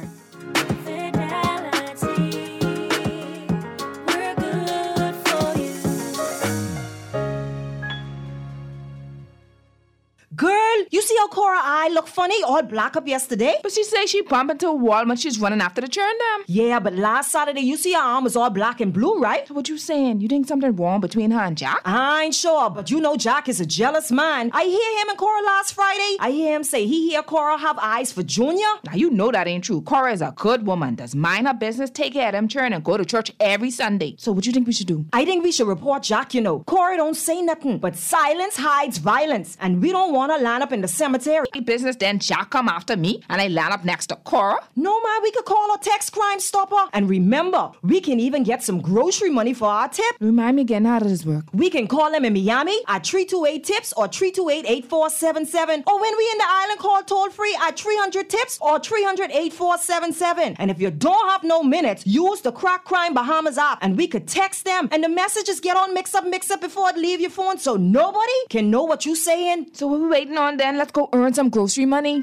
Speaker 3: Girl,
Speaker 8: Girl, you see how Cora eye look funny, all black up yesterday?
Speaker 9: But she say she bump into a wall when she's running after the churn them.
Speaker 8: Yeah, but last Saturday, you see her arm was all black and blue, right?
Speaker 9: So what you saying? You think something wrong between her and Jack?
Speaker 8: I ain't sure, but you know Jack is a jealous man. I hear him and Cora last Friday. I hear him say he hear Cora have eyes for Junior.
Speaker 9: Now you know that ain't true. Cora is a good woman, does mind her business, take care of them churn, and go to church every Sunday. So what you think we should do?
Speaker 8: I think we should report Jack, you know. Cora don't say nothing, but silence hides violence, and we don't want to line up in the cemetery.
Speaker 9: Business, then Jack come after me, and I land up next to Cora.
Speaker 8: No, man, we could call a text Crime Stopper. And remember, we can even get some grocery money for our tip.
Speaker 9: Remind me again, how does this work?
Speaker 8: We can call them in Miami at 328-TIPS or 328-8477. Or when we in the island, call toll-free at 300-TIPS or 300-8477. And if you don't have no minutes, use the Crack Crime Bahamas app, and we could text them, and the messages get on mix up before it leave your phone, so nobody can know what you saying.
Speaker 9: So what we waiting on then? Let's go earn some grocery money.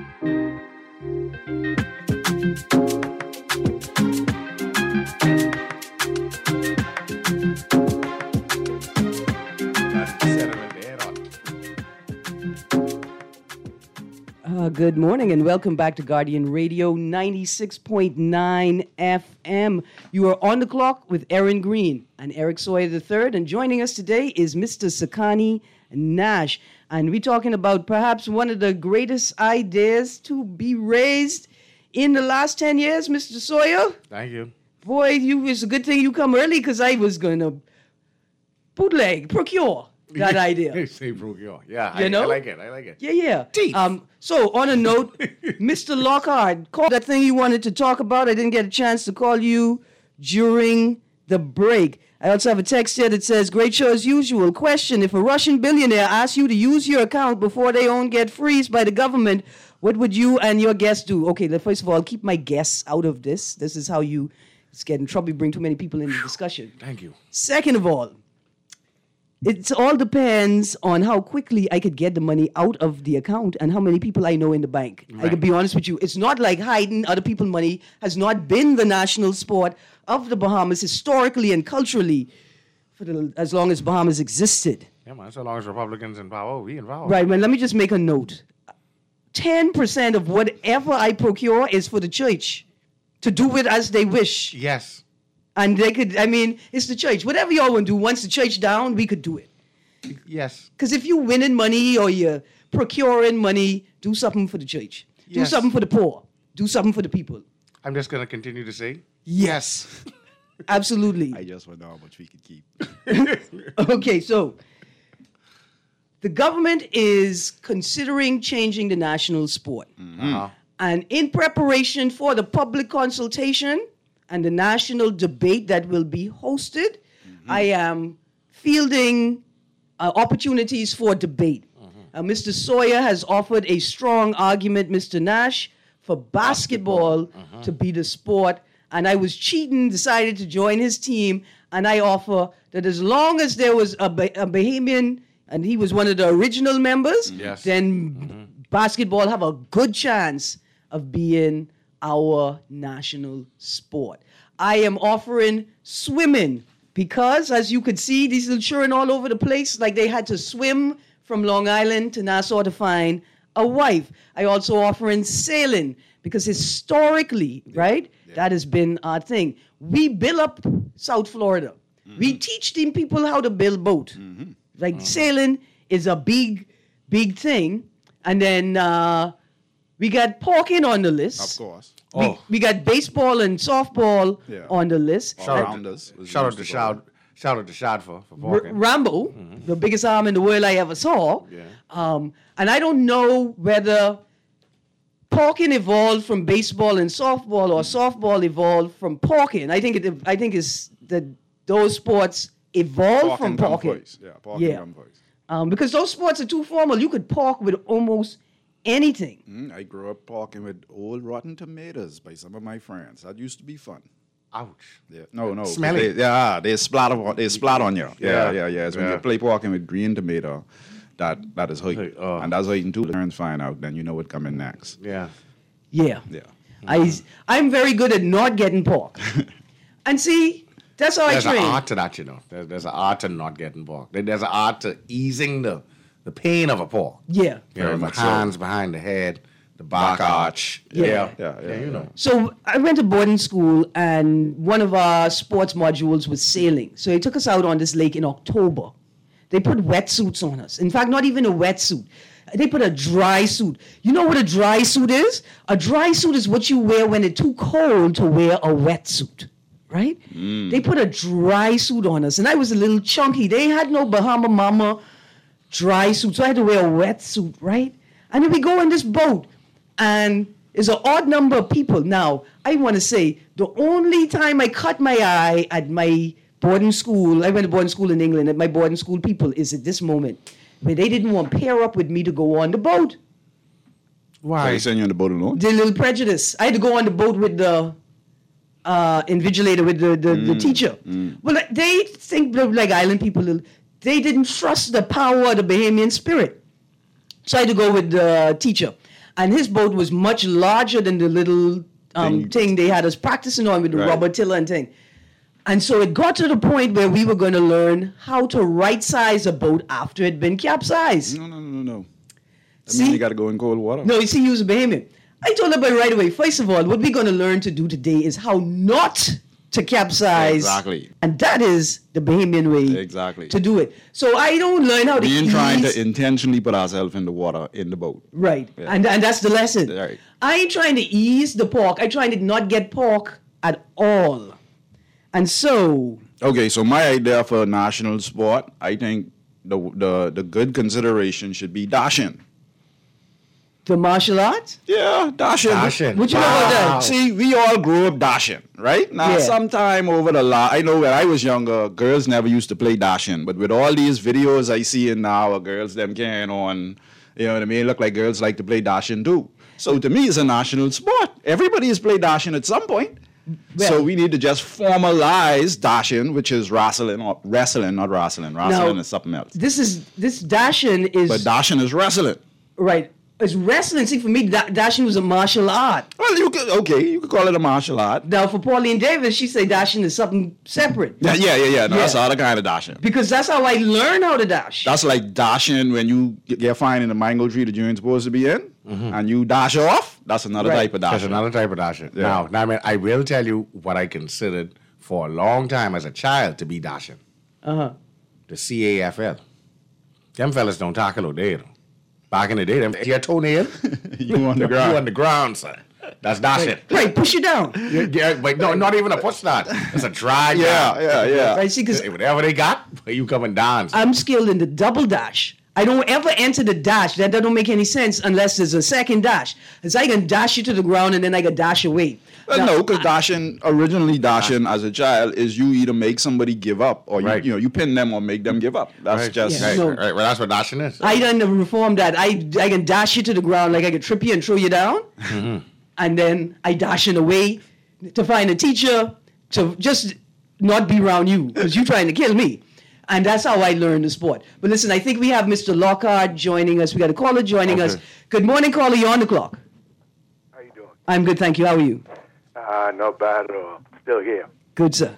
Speaker 3: Good morning and welcome back to Guardian Radio 96.9 FM. You are on the clock with Aaron Green and Eric Sawyer III, and joining us today is Mr. Sakani Nash. And we're talking about perhaps one of the greatest ideas to be raised in the last 10 years, Mr. Sawyer.
Speaker 5: Thank you.
Speaker 3: Boy, it's a good thing you come early because I was going to procure that idea.
Speaker 5: Say procure. Yeah,
Speaker 3: you know?
Speaker 5: I like it.
Speaker 3: Yeah.
Speaker 5: Teeth.
Speaker 3: So on a note, Mr. Lockhart, call that thing you wanted to talk about. I didn't get a chance to call you during the break. I also have a text here that says, great show as usual. Question, if a Russian billionaire asks you to use your account before they own get freezed by the government, what would you and your guests do? Okay, first of all, keep my guests out of this. This is how you get in trouble. You bring too many people in the discussion.
Speaker 5: Thank you.
Speaker 3: Second of all, it all depends on how quickly I could get the money out of the account and how many people I know in the bank. Right. I can be honest with you. It's not like hiding other people's money has not been the national sport of the Bahamas historically and culturally for as long as Bahamas existed.
Speaker 5: Yeah, man. So long as Republicans in power, we in power.
Speaker 3: Right, man. Let me just make a note. 10% of whatever I procure is for the church to do with as they wish.
Speaker 5: Yes.
Speaker 3: And they could, it's the church. Whatever y'all want to do, once the church down, we could do it.
Speaker 5: Yes.
Speaker 3: Because if you winning money or you're procuring money, do something for the church.
Speaker 5: Yes.
Speaker 3: Do something for the poor. Do something for the people.
Speaker 5: I'm just going to continue to say,
Speaker 3: yes. Absolutely.
Speaker 4: I just wonder how much we could keep.
Speaker 3: Okay, so the government is considering changing the national sport.
Speaker 5: Mm-hmm. Uh-huh.
Speaker 3: And in preparation for the public consultation and the national debate that will be hosted, I am fielding opportunities for debate. Mr. Sawyer has offered a strong argument, Mr. Nash, for basketball to be the sport. And I was cheating, decided to join his team. And I offer that as long as there was a Bahamian, and he was one of the original members, then basketball have a good chance of being our national sport. I am offering swimming because, as you could see, these little children all over the place, like they had to swim from Long Island to Nassau to find a wife. I also offering sailing because historically, that has been our thing. We build up South Florida. We teach them people how to build boat. Sailing is a big, big thing. And then we got parking on the list.
Speaker 4: Of course.
Speaker 3: We got baseball and softball on the list.
Speaker 5: Shout out to Shad for parking.
Speaker 3: Rambo, the biggest arm in the world I ever saw.
Speaker 5: Yeah.
Speaker 3: And I don't know whether parking evolved from baseball and softball or softball evolved from parking. I think it's that those sports evolved from parking.
Speaker 4: Parking.
Speaker 3: Because those sports are too formal. You could park with almost anything.
Speaker 4: I grew up parking with old rotten tomatoes by some of my friends. That used to be fun.
Speaker 5: Ouch.
Speaker 4: Yeah. No.
Speaker 5: Smelly.
Speaker 4: They splat on you. Yeah. So when you play parking with green tomato, that is hurt. And that's how you two turns find out. Then you know what's coming next.
Speaker 5: Yeah.
Speaker 3: I'm very good at not getting pork. And see, that's how I train.
Speaker 5: There's an art to that, you know. There's an art to not getting pork. There's an art to easing the the pain of a pork.
Speaker 3: Yeah.
Speaker 5: You know, the
Speaker 4: much so.
Speaker 5: hands behind the head, the back arch.
Speaker 3: Yeah.
Speaker 5: You know.
Speaker 3: So I went to boarding school, and one of our sports modules was sailing. So they took us out on this lake in October. They put wetsuits on us. In fact, not even a wetsuit. They put a dry suit. You know what a dry suit is? A dry suit is what you wear when it's too cold to wear a wetsuit, right? They put a dry suit on us, and I was a little chunky. They had no Bahama Mama dry suit, so I had to wear a wetsuit, right? And then we go in this boat, and it's an odd number of people. Now, I want to say, the only time I cut my eye at my boarding school, I went to boarding school in England, at my boarding school people, is at this moment, where they didn't want to pair up with me to go on the boat.
Speaker 4: Why? They send you on the boat alone?
Speaker 3: The little prejudice. I had to go on the boat with the invigilator, with the teacher. Well, they think like island people, they didn't trust the power of the Bahamian spirit. So I had to go with the teacher. And his boat was much larger than the little thing they had us practicing on with the rubber tiller and thing. And so it got to the point where we were going to learn how to right-size a boat after it had been capsized.
Speaker 4: No. That means you got to go in cold water.
Speaker 3: No, you see, he was a Bahamian. I told everybody right away, first of all, what we're going to learn to do today is how not to capsize.
Speaker 4: Exactly.
Speaker 3: And that is the Bahamian way to do it. So I don't learn how to
Speaker 4: We ain't trying to intentionally put ourselves in the water in the boat.
Speaker 3: Right.
Speaker 4: Yeah.
Speaker 3: And that's the lesson.
Speaker 4: Right.
Speaker 3: I ain't trying to ease the pork. I trying to not get pork at all. And so...
Speaker 4: Okay, so my idea for a national sport, I think the good consideration should be dashing.
Speaker 3: The martial arts?
Speaker 4: Yeah, dashing.
Speaker 3: What you know about that?
Speaker 4: See, we all grew up dashing, right? Now, sometime over I know when I was younger, girls never used to play dashing. But with all these videos I see in now, girls them carrying on, you know what I mean? Look like girls like to play dashing too. So to me, it's a national sport. Everybody has played dashing at some point. Well, so we need to just formalize dashing, which is wrestling, not wrestling. Wrestling is something else.
Speaker 3: This dashing is...
Speaker 4: But dashing is wrestling.
Speaker 3: Right. It's wrestling. See, for me, dashing was a martial art.
Speaker 4: Well, you could call it a martial art.
Speaker 3: Now, for Pauline Davis, she say dashing is something separate.
Speaker 4: Yeah. No, that's other kind of dashing.
Speaker 3: Because that's how I learned how to dash.
Speaker 4: That's like dashing when you get fined in the mango tree that you ain't supposed to be in, and you dash off. That's another type of dashing.
Speaker 5: That's another type of dashing. Yeah. Now, I mean, I will tell you what I considered for a long time as a child to be dashing. The CAFL. Them fellas don't tackle no day. Back in the day, them your toenail,
Speaker 4: you on the ground.
Speaker 5: You on the ground, son. That's dashing.
Speaker 3: Right, push you down.
Speaker 5: Yeah, but no, not even a push that. It's a drag.
Speaker 4: Yeah.
Speaker 3: Right, see, because
Speaker 5: whatever they got, you come and dance.
Speaker 3: I'm skilled in the double dash. I don't ever enter the dash. That don't make any sense unless there's a second dash. Because I can dash you to the ground and then I can dash away.
Speaker 4: Well, no, because originally dashing as a child is you either make somebody give up or you pin them or make them give up. That's just
Speaker 5: right. Well, that's what dashing is.
Speaker 3: I done reform that. I can dash you to the ground like I can trip you and throw you down, and then I dashing away to find a teacher to just not be around you because you're trying to kill me. And that's how I learned the sport. But listen, I think we have Mr. Lockhart joining us. We got a caller joining us. Good morning, caller. You're on the clock.
Speaker 10: How you doing?
Speaker 3: I'm good, thank you. How are you?
Speaker 10: Not bad at all. Still here.
Speaker 3: Good, sir.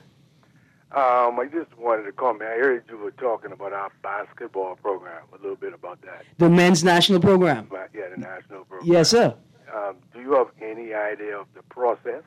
Speaker 10: I just wanted to comment. I heard you were talking about our basketball program, a little bit about that.
Speaker 3: The men's national program.
Speaker 10: Yeah, the national program.
Speaker 3: Yes, sir.
Speaker 10: Do you have any idea of the process?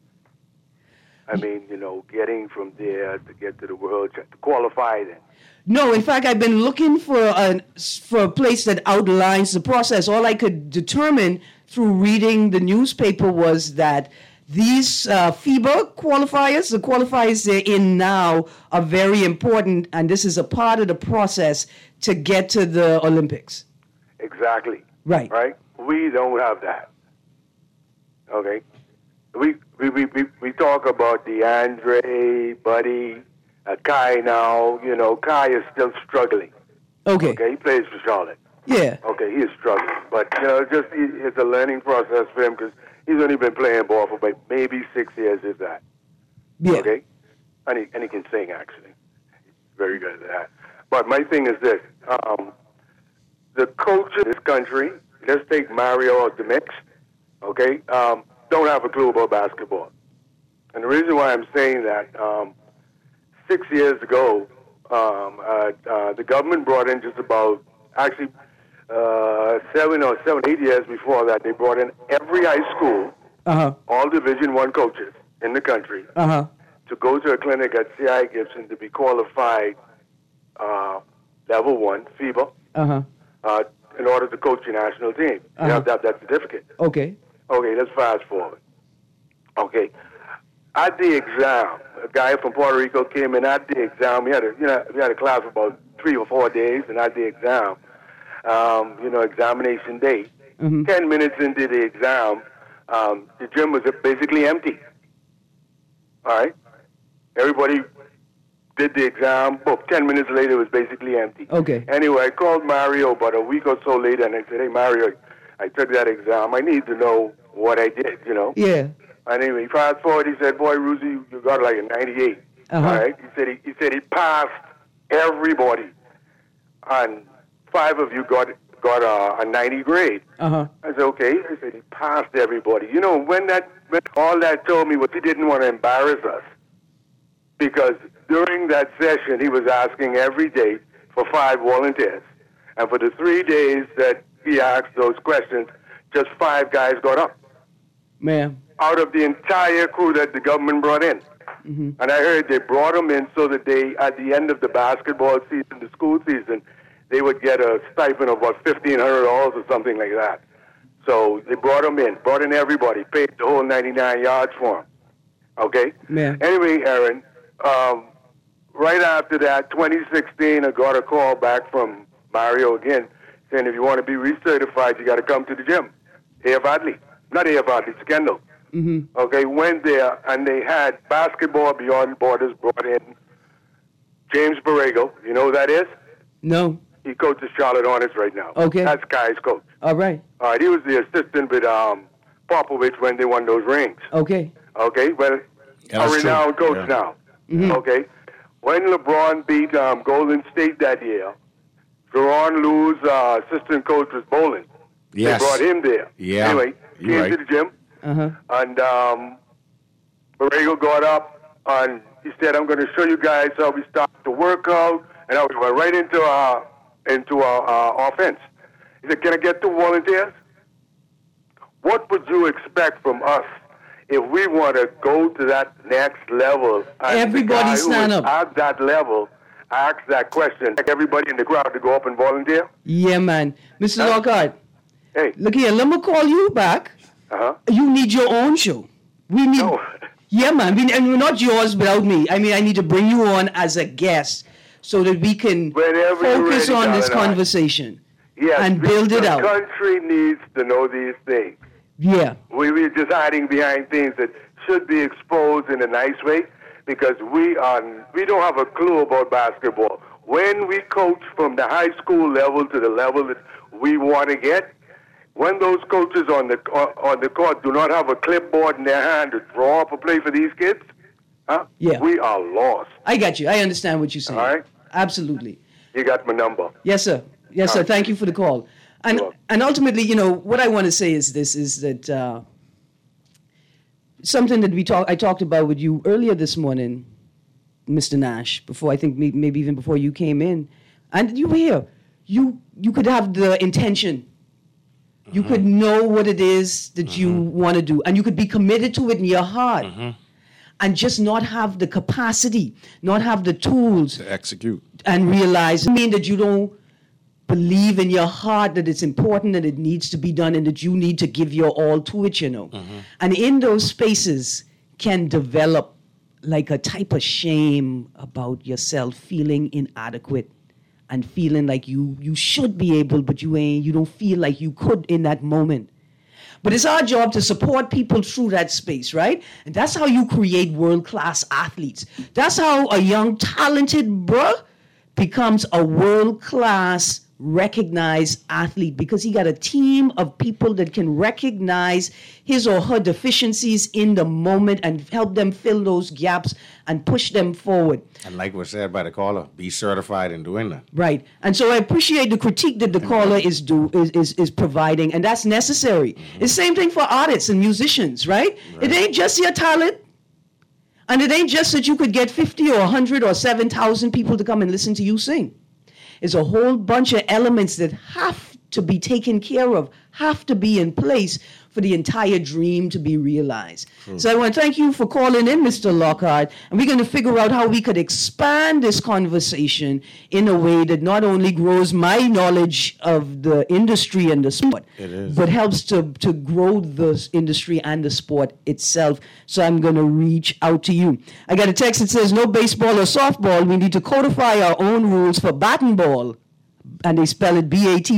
Speaker 10: I mean, getting from there to get to the World to qualify then.
Speaker 3: No, in fact, I've been looking for a place that outlines the process. All I could determine through reading the newspaper was that these FIBA qualifiers, the qualifiers they're in now, are very important, and this is a part of the process to get to the Olympics.
Speaker 10: Exactly.
Speaker 3: Right.
Speaker 10: Right? We don't have that. Okay? We talk about DeAndre, Buddy, Kai now. Kai is still struggling.
Speaker 3: Okay.
Speaker 10: Okay, he plays for Charlotte.
Speaker 3: Yeah.
Speaker 10: Okay, he is struggling. But, it's a learning process for him because he's only been playing ball for maybe 6 years, if that.
Speaker 3: Yeah.
Speaker 10: Okay? And he can sing, actually. He's very good at that. But my thing is this. The coach of this country, let's take Mario out the mix, okay, don't have a clue about basketball. And the reason why I'm saying that, 6 years ago, the government brought in just about actually 8 years before that, they brought in every high school, all Division I coaches in the country, to go to a clinic at C.I. Gibson to be qualified level 1 FIBA in order to coach your national team. You have to have that certificate.
Speaker 3: Okay,
Speaker 10: let's fast forward. Okay, at the exam, a guy from Puerto Rico came in at the exam. We had a class for about 3 or 4 days, and at the exam, examination day, 10 minutes into the exam, the gym was basically empty. All right? Everybody did the exam. 10 minutes later, it was basically empty.
Speaker 3: Okay.
Speaker 10: Anyway, I called Mario about a week or so later, and I said, hey, Mario, I took that exam. I need to know what I did,
Speaker 3: Yeah.
Speaker 10: Anyway, fast forward, he said, boy, Ruzi, you got like a 98. All right? He said he passed everybody. And 5 of you got a 90 grade. I said, okay. I said, he passed everybody. When all that told me was he didn't want to embarrass us. Because during that session, he was asking every day for 5 volunteers. And for the 3 days that he asked those questions, just 5 guys got up.
Speaker 3: Man.
Speaker 10: Out of the entire crew that the government brought in. And I heard they brought them in so that they, at the end of the basketball season, the school season, they would get a stipend of about $1,500 or something like that. So they brought in everybody, paid the whole 99 yards for them. Okay?
Speaker 3: Yeah.
Speaker 10: Anyway, Aaron, right after that, 2016, I got a call back from Mario again, saying if you want to be recertified, you got to come to the gym. A.F. Adley. Not A.F. Adley, Kendall. Okay, went there, and they had Basketball Beyond Borders brought in James Borrego. You know who that is?
Speaker 3: No.
Speaker 10: He coaches Charlotte Hornets right now.
Speaker 3: Okay.
Speaker 10: That's Kai's coach.
Speaker 3: All right.
Speaker 10: All right, he was the assistant with Popovich when they won those rings.
Speaker 3: Okay.
Speaker 10: Okay, well, a renowned coach now. Okay. When LeBron beat Golden State that year, Jerron Lou's assistant coach was Bolin.
Speaker 5: Yes.
Speaker 10: They brought him there.
Speaker 5: Yeah.
Speaker 10: Anyway, came to the gym. And Borrego got up and he said, I'm going to show you guys how we start the workout. And I went right into our offense. He said, can I get 2 volunteers? What would you expect from us if we want to go to that next level?
Speaker 3: Everybody stand up.
Speaker 10: At that level, ask that question. Everybody in the crowd to go up and volunteer?
Speaker 3: Yeah, man. Mr. Lockhart.
Speaker 10: Hey.
Speaker 3: Look here, let me call you back. You need your own show. We need...
Speaker 10: No.
Speaker 3: Yeah, man. And not yours without me. I mean, I need to bring you on as a guest so that we can focus on this conversation and build it out.
Speaker 10: The country needs to know these things.
Speaker 3: Yeah.
Speaker 10: We're just hiding behind things that should be exposed in a nice way because we don't have a clue about basketball. When we coach from the high school level to the level that we want to get, when those coaches on the court do not have a clipboard in their hand to draw up a play for these kids, we are lost.
Speaker 3: I got you. I understand what you're saying.
Speaker 10: All right?
Speaker 3: Absolutely.
Speaker 10: You got my number.
Speaker 3: Yes, sir. Yes, sir. Thank you for the call. And ultimately, what I want to say is this, is that something that I talked about with you earlier this morning, Mr. Nash, before I think maybe even before you came in, and you were here. You could have the intention. You could know what it is that you want to do, and you could be committed to it in your heart, and just not have the capacity, not have the tools
Speaker 4: to execute,
Speaker 3: and realize. I mean that you don't believe in your heart that it's important, that it needs to be done, and that you need to give your all to it. And in those spaces can develop like a type of shame about yourself, feeling inadequate. And feeling like you should be able, but you don't feel like you could in that moment. But it's our job to support people through that space, right? And that's how you create world-class athletes. That's how a young, talented bruh becomes a world-class, recognized athlete, because he got a team of people that can recognize his or her deficiencies in the moment and help them fill those gaps and push them forward.
Speaker 5: And like was said by the caller, be certified in doing that.
Speaker 3: Right. And so I appreciate the critique that the caller is providing, and that's necessary. It's the same thing for artists and musicians, right? It ain't just your talent. And it ain't just that you could get 50 or 100 or 7,000 people to come and listen to you sing. Is a whole bunch of elements that have to be taken care of, have to be in place for the entire dream to be realized. So I want to thank you for calling in, Mr. Lockhart, and we're going to figure out how we could expand this conversation in a way that not only grows my knowledge of the industry and the sport, but helps to grow the industry and the sport itself. So I'm going to reach out to you. I got a text that says, no baseball or softball. We need to codify our own rules for bat and ball. And they spell it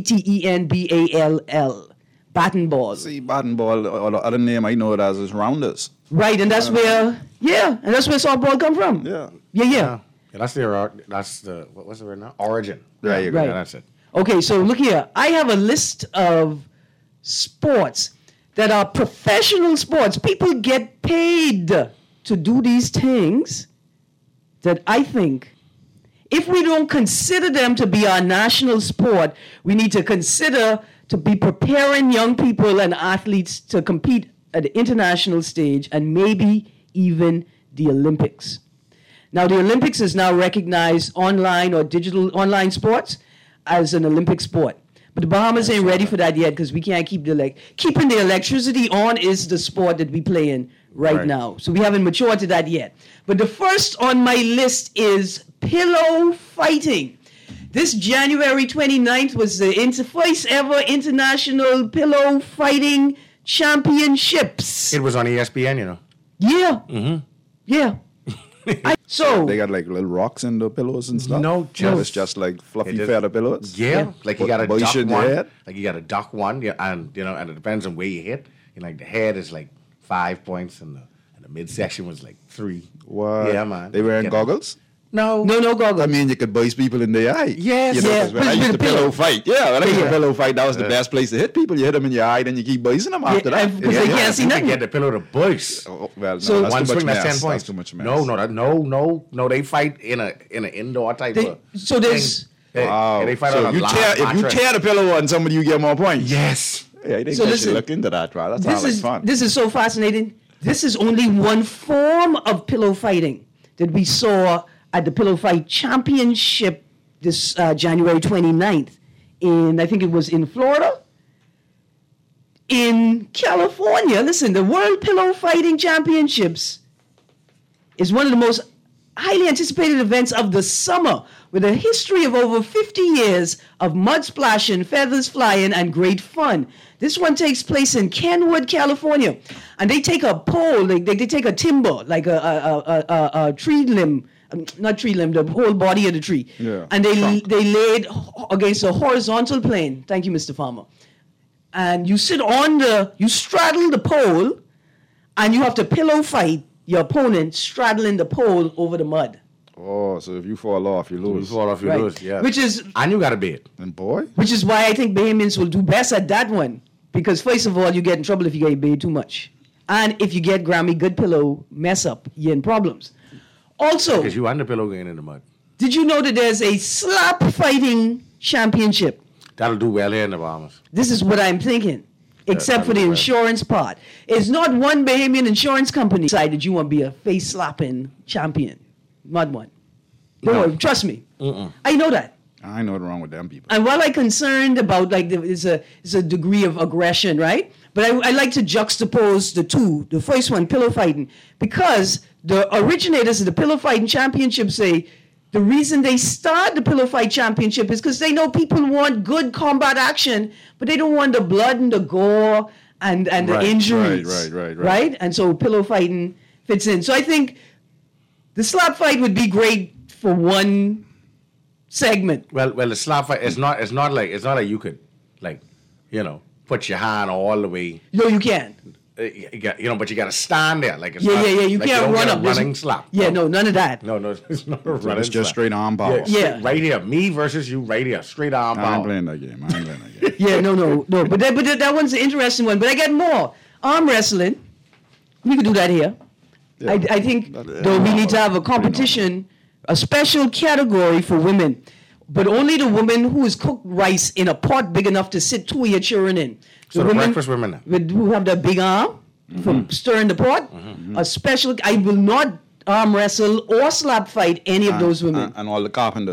Speaker 3: Battenball. Bat and ball.
Speaker 4: See, bat and ball, or the other name I know it as is rounders.
Speaker 3: Right, and that's where, and that's where softball come from.
Speaker 4: Yeah.
Speaker 3: Yeah.
Speaker 5: That's the what's the word now? Origin.
Speaker 4: There you go.
Speaker 3: Right.
Speaker 5: Yeah, that's it.
Speaker 3: Okay, so look here. I have a list of sports that are professional sports. People get paid to do these things that I think, if we don't consider them to be our national sport, we need to consider to be preparing young people and athletes to compete at the international stage and maybe even the Olympics. Now, the Olympics is now recognized online or digital online sports as an Olympic sport. But the Bahamas ain't ready for that yet because we can't keep keeping the electricity on is the sport that we play in right now. So we haven't matured to that yet. But the first on my list is pillow fighting. This January 29th was the first ever International Pillow Fighting Championships.
Speaker 5: It was on ESPN, you know.
Speaker 3: Yeah. Yeah. So
Speaker 4: they got like little rocks in the pillows and stuff.
Speaker 5: No,
Speaker 4: it's just like fluffy feather pillows.
Speaker 5: Yeah, like you got a duck one.
Speaker 4: Head.
Speaker 5: Like you got a duck one, and and it depends on where you hit. And like the head is like 5 points, and the midsection was like 3.
Speaker 4: What?
Speaker 5: Yeah, man.
Speaker 4: They wearing goggles?
Speaker 5: No
Speaker 3: goggles.
Speaker 4: I mean, you could buzz people in the eye.
Speaker 5: Yes.
Speaker 4: When I used to pillow fight. Yeah, when I used to pillow fight, that was the best place to hit people. You hit them in your eye, then you keep buzzing them after that.
Speaker 3: Because they can't see nothing.
Speaker 5: Get the pillow to buzz.
Speaker 4: Oh, well, no,
Speaker 3: So
Speaker 4: that's
Speaker 5: one
Speaker 4: too much
Speaker 5: swing, that's
Speaker 4: mess.
Speaker 5: 10 points.
Speaker 4: That's too much mess.
Speaker 5: No. They fight in an indoor type of
Speaker 3: so there's
Speaker 5: thing.
Speaker 4: Wow.
Speaker 5: They fight
Speaker 4: So
Speaker 5: on a
Speaker 4: if you tear the pillow on somebody, you get more points.
Speaker 5: Yes.
Speaker 4: Yeah, I think
Speaker 3: So
Speaker 4: I
Speaker 3: listen,
Speaker 4: should look into that, right? That sounds like fun.
Speaker 3: This is so fascinating. This is only one form of pillow fighting that we saw at the Pillow Fight Championship this January 29th I think it was in Florida. In California, listen, the World Pillow Fighting Championships is one of the most highly anticipated events of the summer with a history of over 50 years of mud splashing, feathers flying, and great fun. This one takes place in Kenwood, California. And they take a pole, they take a timber, like a tree limb, not tree limb, the whole body of the tree.
Speaker 4: Yeah.
Speaker 3: And they lay it against a horizontal plane. Thank you, Mr. Farmer. And you you straddle the pole, and you have to pillow fight your opponent straddling the pole over the mud.
Speaker 4: Oh, so if you fall off, you lose.
Speaker 3: Right.
Speaker 5: Yeah.
Speaker 3: Which is,
Speaker 5: and you got to bid.
Speaker 4: And boy.
Speaker 3: which is why I think Bahamians will do best at that one. Because first of all, you get in trouble if you get paid too much. And if you get Grammy good pillow mess up, you're in problems. Also,
Speaker 5: Because you and the pillow getting in the mud.
Speaker 3: did you know that there's a slap fighting championship?
Speaker 5: That'll do well here in the Bahamas.
Speaker 3: This is what I'm thinking. Except for the insurance part. It's not one Bahamian insurance company decided you want to be a face slapping champion. Not one. Don't worry, trust me. I know that.
Speaker 4: I know what's wrong with them people.
Speaker 3: And while I'm concerned about it's a degree of aggression, right? But I like to juxtapose the two. The first one, pillow fighting, because the originators of the pillow fighting championship say the reason they start the pillow fight championship is because they know people want good combat action, but they don't want the blood and the gore and the injuries. Right? And so pillow fighting fits in. So I think the slap fight would be great for one segment.
Speaker 5: Well, the slap fight it's not like you could put your hand all the way.
Speaker 3: No, you can't.
Speaker 5: But you got to stand there like it's
Speaker 3: You can't run up.
Speaker 5: Running slap.
Speaker 3: Yeah, no, none of that.
Speaker 5: No, it's not a running
Speaker 4: It's just
Speaker 5: slap.
Speaker 4: straight arm power.
Speaker 3: Yeah.
Speaker 5: Right here, me versus you, right here, straight arm
Speaker 4: I ain't
Speaker 5: power.
Speaker 4: playing that game.
Speaker 3: Yeah, no. But that one's an interesting one. But I got more. Arm wrestling. We could do that here.
Speaker 4: Yeah.
Speaker 3: I think, though, we need to have a competition, a special category for women. But only the woman who has cooked rice in a pot big enough to sit two of your children in.
Speaker 5: So the breakfast women
Speaker 3: who have that big arm from stirring the pot. A special. I will not arm wrestle or slap fight any of those women.
Speaker 4: And all the carpenters.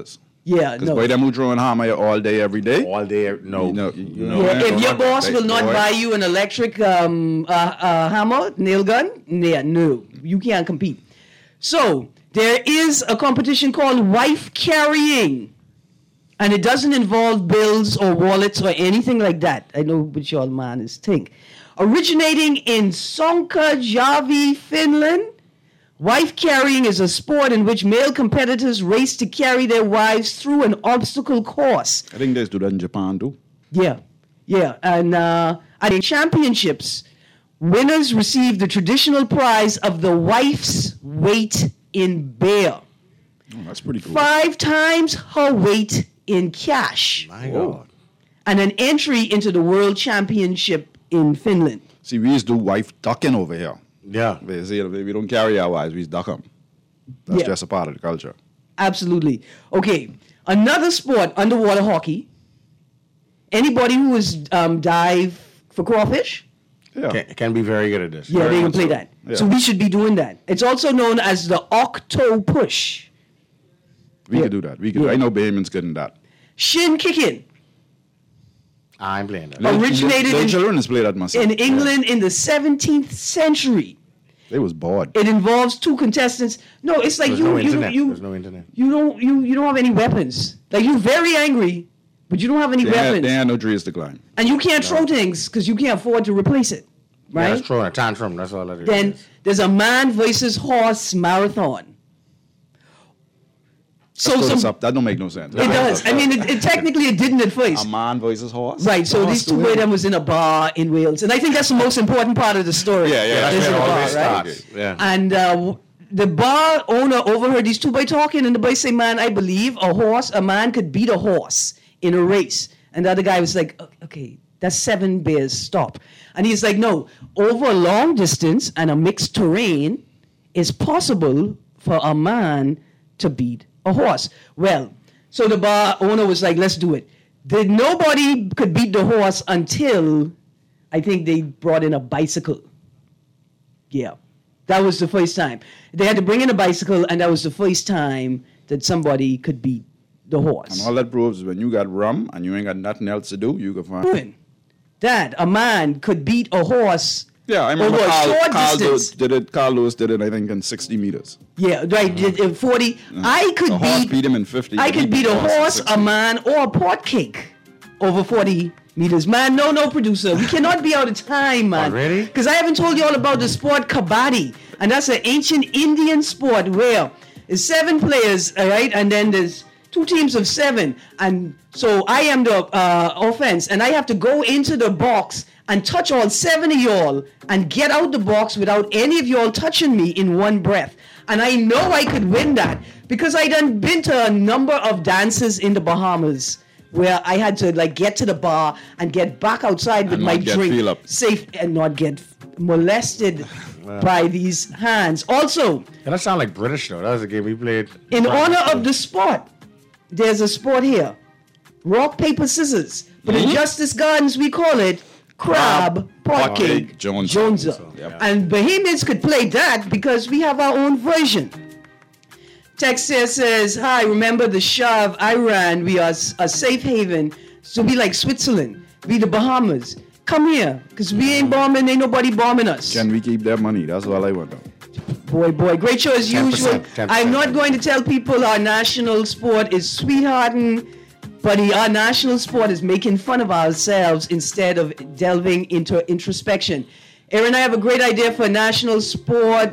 Speaker 3: Yeah,
Speaker 4: Because
Speaker 3: no.
Speaker 4: boy, them who throwing hammer all day, every day.
Speaker 5: All day, no.
Speaker 4: No,
Speaker 3: Yeah, if your boss will not buy you an electric hammer, nail gun, no, you can't compete. So there is a competition called wife carrying, and it doesn't involve bills or wallets or anything like that. I know what y'all man is think. Originating in Sonkajärvi, Finland, wife carrying is a sport in which male competitors race to carry their wives through an obstacle course.
Speaker 4: I think they do that in Japan too.
Speaker 3: Yeah. And at the championships, winners receive the traditional prize of the wife's weight in beer.
Speaker 4: Oh, that's pretty cool.
Speaker 3: 5 times her weight in cash.
Speaker 5: My God.
Speaker 3: And an entry into the World Championship in Finland.
Speaker 4: See, we used to do wife ducking over here.
Speaker 5: Yeah.
Speaker 4: They say we don't carry our wives, we duck them. That's
Speaker 3: Yeah.
Speaker 4: just a part of the culture.
Speaker 3: Absolutely. Okay, another sport, underwater hockey. Anybody who has dive for crawfish?
Speaker 4: Yeah.
Speaker 5: Can be very good at this.
Speaker 3: Yeah,
Speaker 5: Very
Speaker 3: they can
Speaker 5: much
Speaker 3: play
Speaker 5: so.
Speaker 3: that.
Speaker 4: Yeah.
Speaker 3: So we should be doing that. It's also known as the octopush.
Speaker 4: We
Speaker 3: Yeah.
Speaker 4: could do that. We could.
Speaker 3: Yeah.
Speaker 4: I know Bahamians good in that.
Speaker 3: Shin kicking.
Speaker 5: I'm playing that.
Speaker 3: Originated
Speaker 4: Little
Speaker 3: in-
Speaker 4: children has played that myself.
Speaker 3: In England in the 17th century.
Speaker 4: They was bored.
Speaker 3: It involves 2 contestants. No, it's like
Speaker 5: There's
Speaker 3: you
Speaker 5: no
Speaker 3: you
Speaker 5: internet.
Speaker 3: you
Speaker 5: There's no internet.
Speaker 3: you don't have any weapons. Like you're very angry, but you don't have any weapons.
Speaker 4: They had no trees to climb.
Speaker 3: And you can't throw things because you can't afford to replace it.
Speaker 5: Yeah,
Speaker 3: Right?
Speaker 5: that's throwing a tantrum. That's all that is.
Speaker 3: Then there's a man versus horse marathon. So
Speaker 4: Let's throw this
Speaker 3: some,
Speaker 4: up. That don't make no sense.
Speaker 3: it does. I mean, it technically it didn't at first.
Speaker 4: A man versus horse.
Speaker 3: Right, so
Speaker 4: Horse
Speaker 3: these
Speaker 4: to
Speaker 3: 2
Speaker 4: win.
Speaker 3: of them was in a bar in Wales. And I think that's the most important part of the story.
Speaker 4: Yeah,
Speaker 5: that's
Speaker 3: Is in
Speaker 5: where
Speaker 3: a
Speaker 5: it
Speaker 3: bar,
Speaker 5: always
Speaker 3: right?
Speaker 5: starts. Yeah.
Speaker 3: And the bar owner overheard these 2 boys talking, and the boy say, man, I believe a man could beat a horse in a race. And the other guy was like, okay, that's 7 bears, stop. And he's like, no, over a long distance and a mixed terrain, it's possible for a man to beat a horse. Well, so the bar owner was like, let's do it. Nobody could beat the horse until I think they brought in a bicycle. Yeah. That was the first time. They had to bring in a bicycle, and that was the first time that somebody could beat the horse.
Speaker 4: And all that proves is when you got rum and you ain't got nothing else to do, you can find.
Speaker 3: Doing that a man could beat a horse
Speaker 4: Yeah, I remember
Speaker 3: over a short distance.
Speaker 4: Carl Lewis did it, I think, in 60 meters.
Speaker 3: Yeah, right. In 40. I could
Speaker 4: The horse
Speaker 3: beat.
Speaker 4: beat him in 50.
Speaker 3: I could beat a
Speaker 4: in
Speaker 3: horse,
Speaker 4: 60.
Speaker 3: a man, or a pot cake over 40 meters. Man, no, producer. We cannot be out of time, man.
Speaker 5: Already?
Speaker 3: Because I haven't told you all about the sport kabaddi. And that's an ancient Indian sport where it's 7 players, all right? And then there's 2 teams of 7. And so I am the offense. And I have to go into the box and touch all 7 of y'all and get out the box without any of y'all touching me in one breath. And I know I could win that because I done been to a number of dances in the Bahamas where I had to like get to the bar and get back outside with
Speaker 4: And
Speaker 3: my
Speaker 4: not get
Speaker 3: drink
Speaker 4: feel up.
Speaker 3: safe and not get molested by these hands. Also,
Speaker 5: And that sound like British though. That was a game we played.
Speaker 3: in honor of the sport, there's a sport here. Rock, paper, scissors. But in Justice Gardens, we call it crab pot cake Joneser.
Speaker 4: Yep.
Speaker 3: And Bahamians could play that because we have our own version. Text here says, hi, remember the Shah of Iran. We are a safe haven. So we like Switzerland. We the Bahamas. Come here, because we ain't bombing, ain't nobody bombing us.
Speaker 4: Can we keep their money? That's all I want to know.
Speaker 3: Boy, great show as
Speaker 5: 10%,
Speaker 3: usual.
Speaker 5: 10%.
Speaker 3: I'm not going to tell people our national sport is sweethearting, but our national sport is making fun of ourselves instead of delving into introspection. Aaron, I have a great idea for a national sport.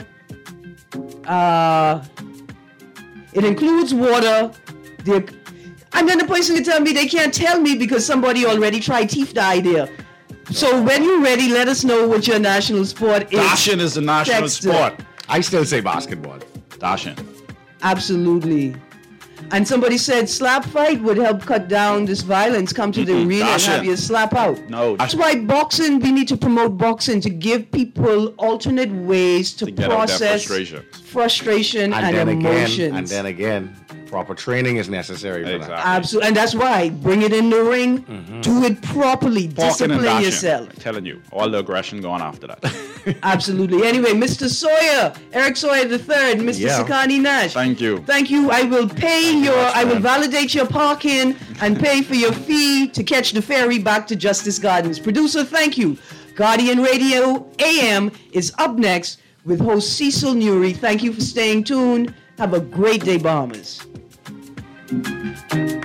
Speaker 3: It includes water. And then the person can tell me they can't tell me because somebody already tried teeth the idea. So when you're ready, let us know what your national sport is.
Speaker 4: Dashing is the national
Speaker 3: Text
Speaker 4: sport.
Speaker 5: I still say basketball.
Speaker 4: Dashing.
Speaker 3: Absolutely. And somebody said slap fight would help cut down this violence. Come to the arena and
Speaker 4: Dash
Speaker 3: have
Speaker 4: it.
Speaker 3: you slap out.
Speaker 4: No.
Speaker 3: That's why boxing, we need to promote boxing to give people alternate ways to
Speaker 4: get out their
Speaker 3: process frustration and
Speaker 5: then
Speaker 3: emotions.
Speaker 5: again, proper training is necessary for that.
Speaker 4: Exactly.
Speaker 3: Absolutely. And that's why, bring it in the ring, do it properly,
Speaker 4: Talking and
Speaker 3: discipline
Speaker 4: dashing.
Speaker 3: yourself.
Speaker 4: I'm telling you, all the aggression going after that.
Speaker 3: Absolutely. Anyway, Mr. Sawyer, Eric Sawyer III, Mr. Sakani Nash.
Speaker 4: Thank you.
Speaker 3: Thank you. I will pay I will validate your parking and pay for your fee to catch the ferry back to Justice Gardens. Producer, thank you. Guardian Radio AM is up next with host Cecil Nuri. Thank you for staying tuned. Have a great day, Bombers.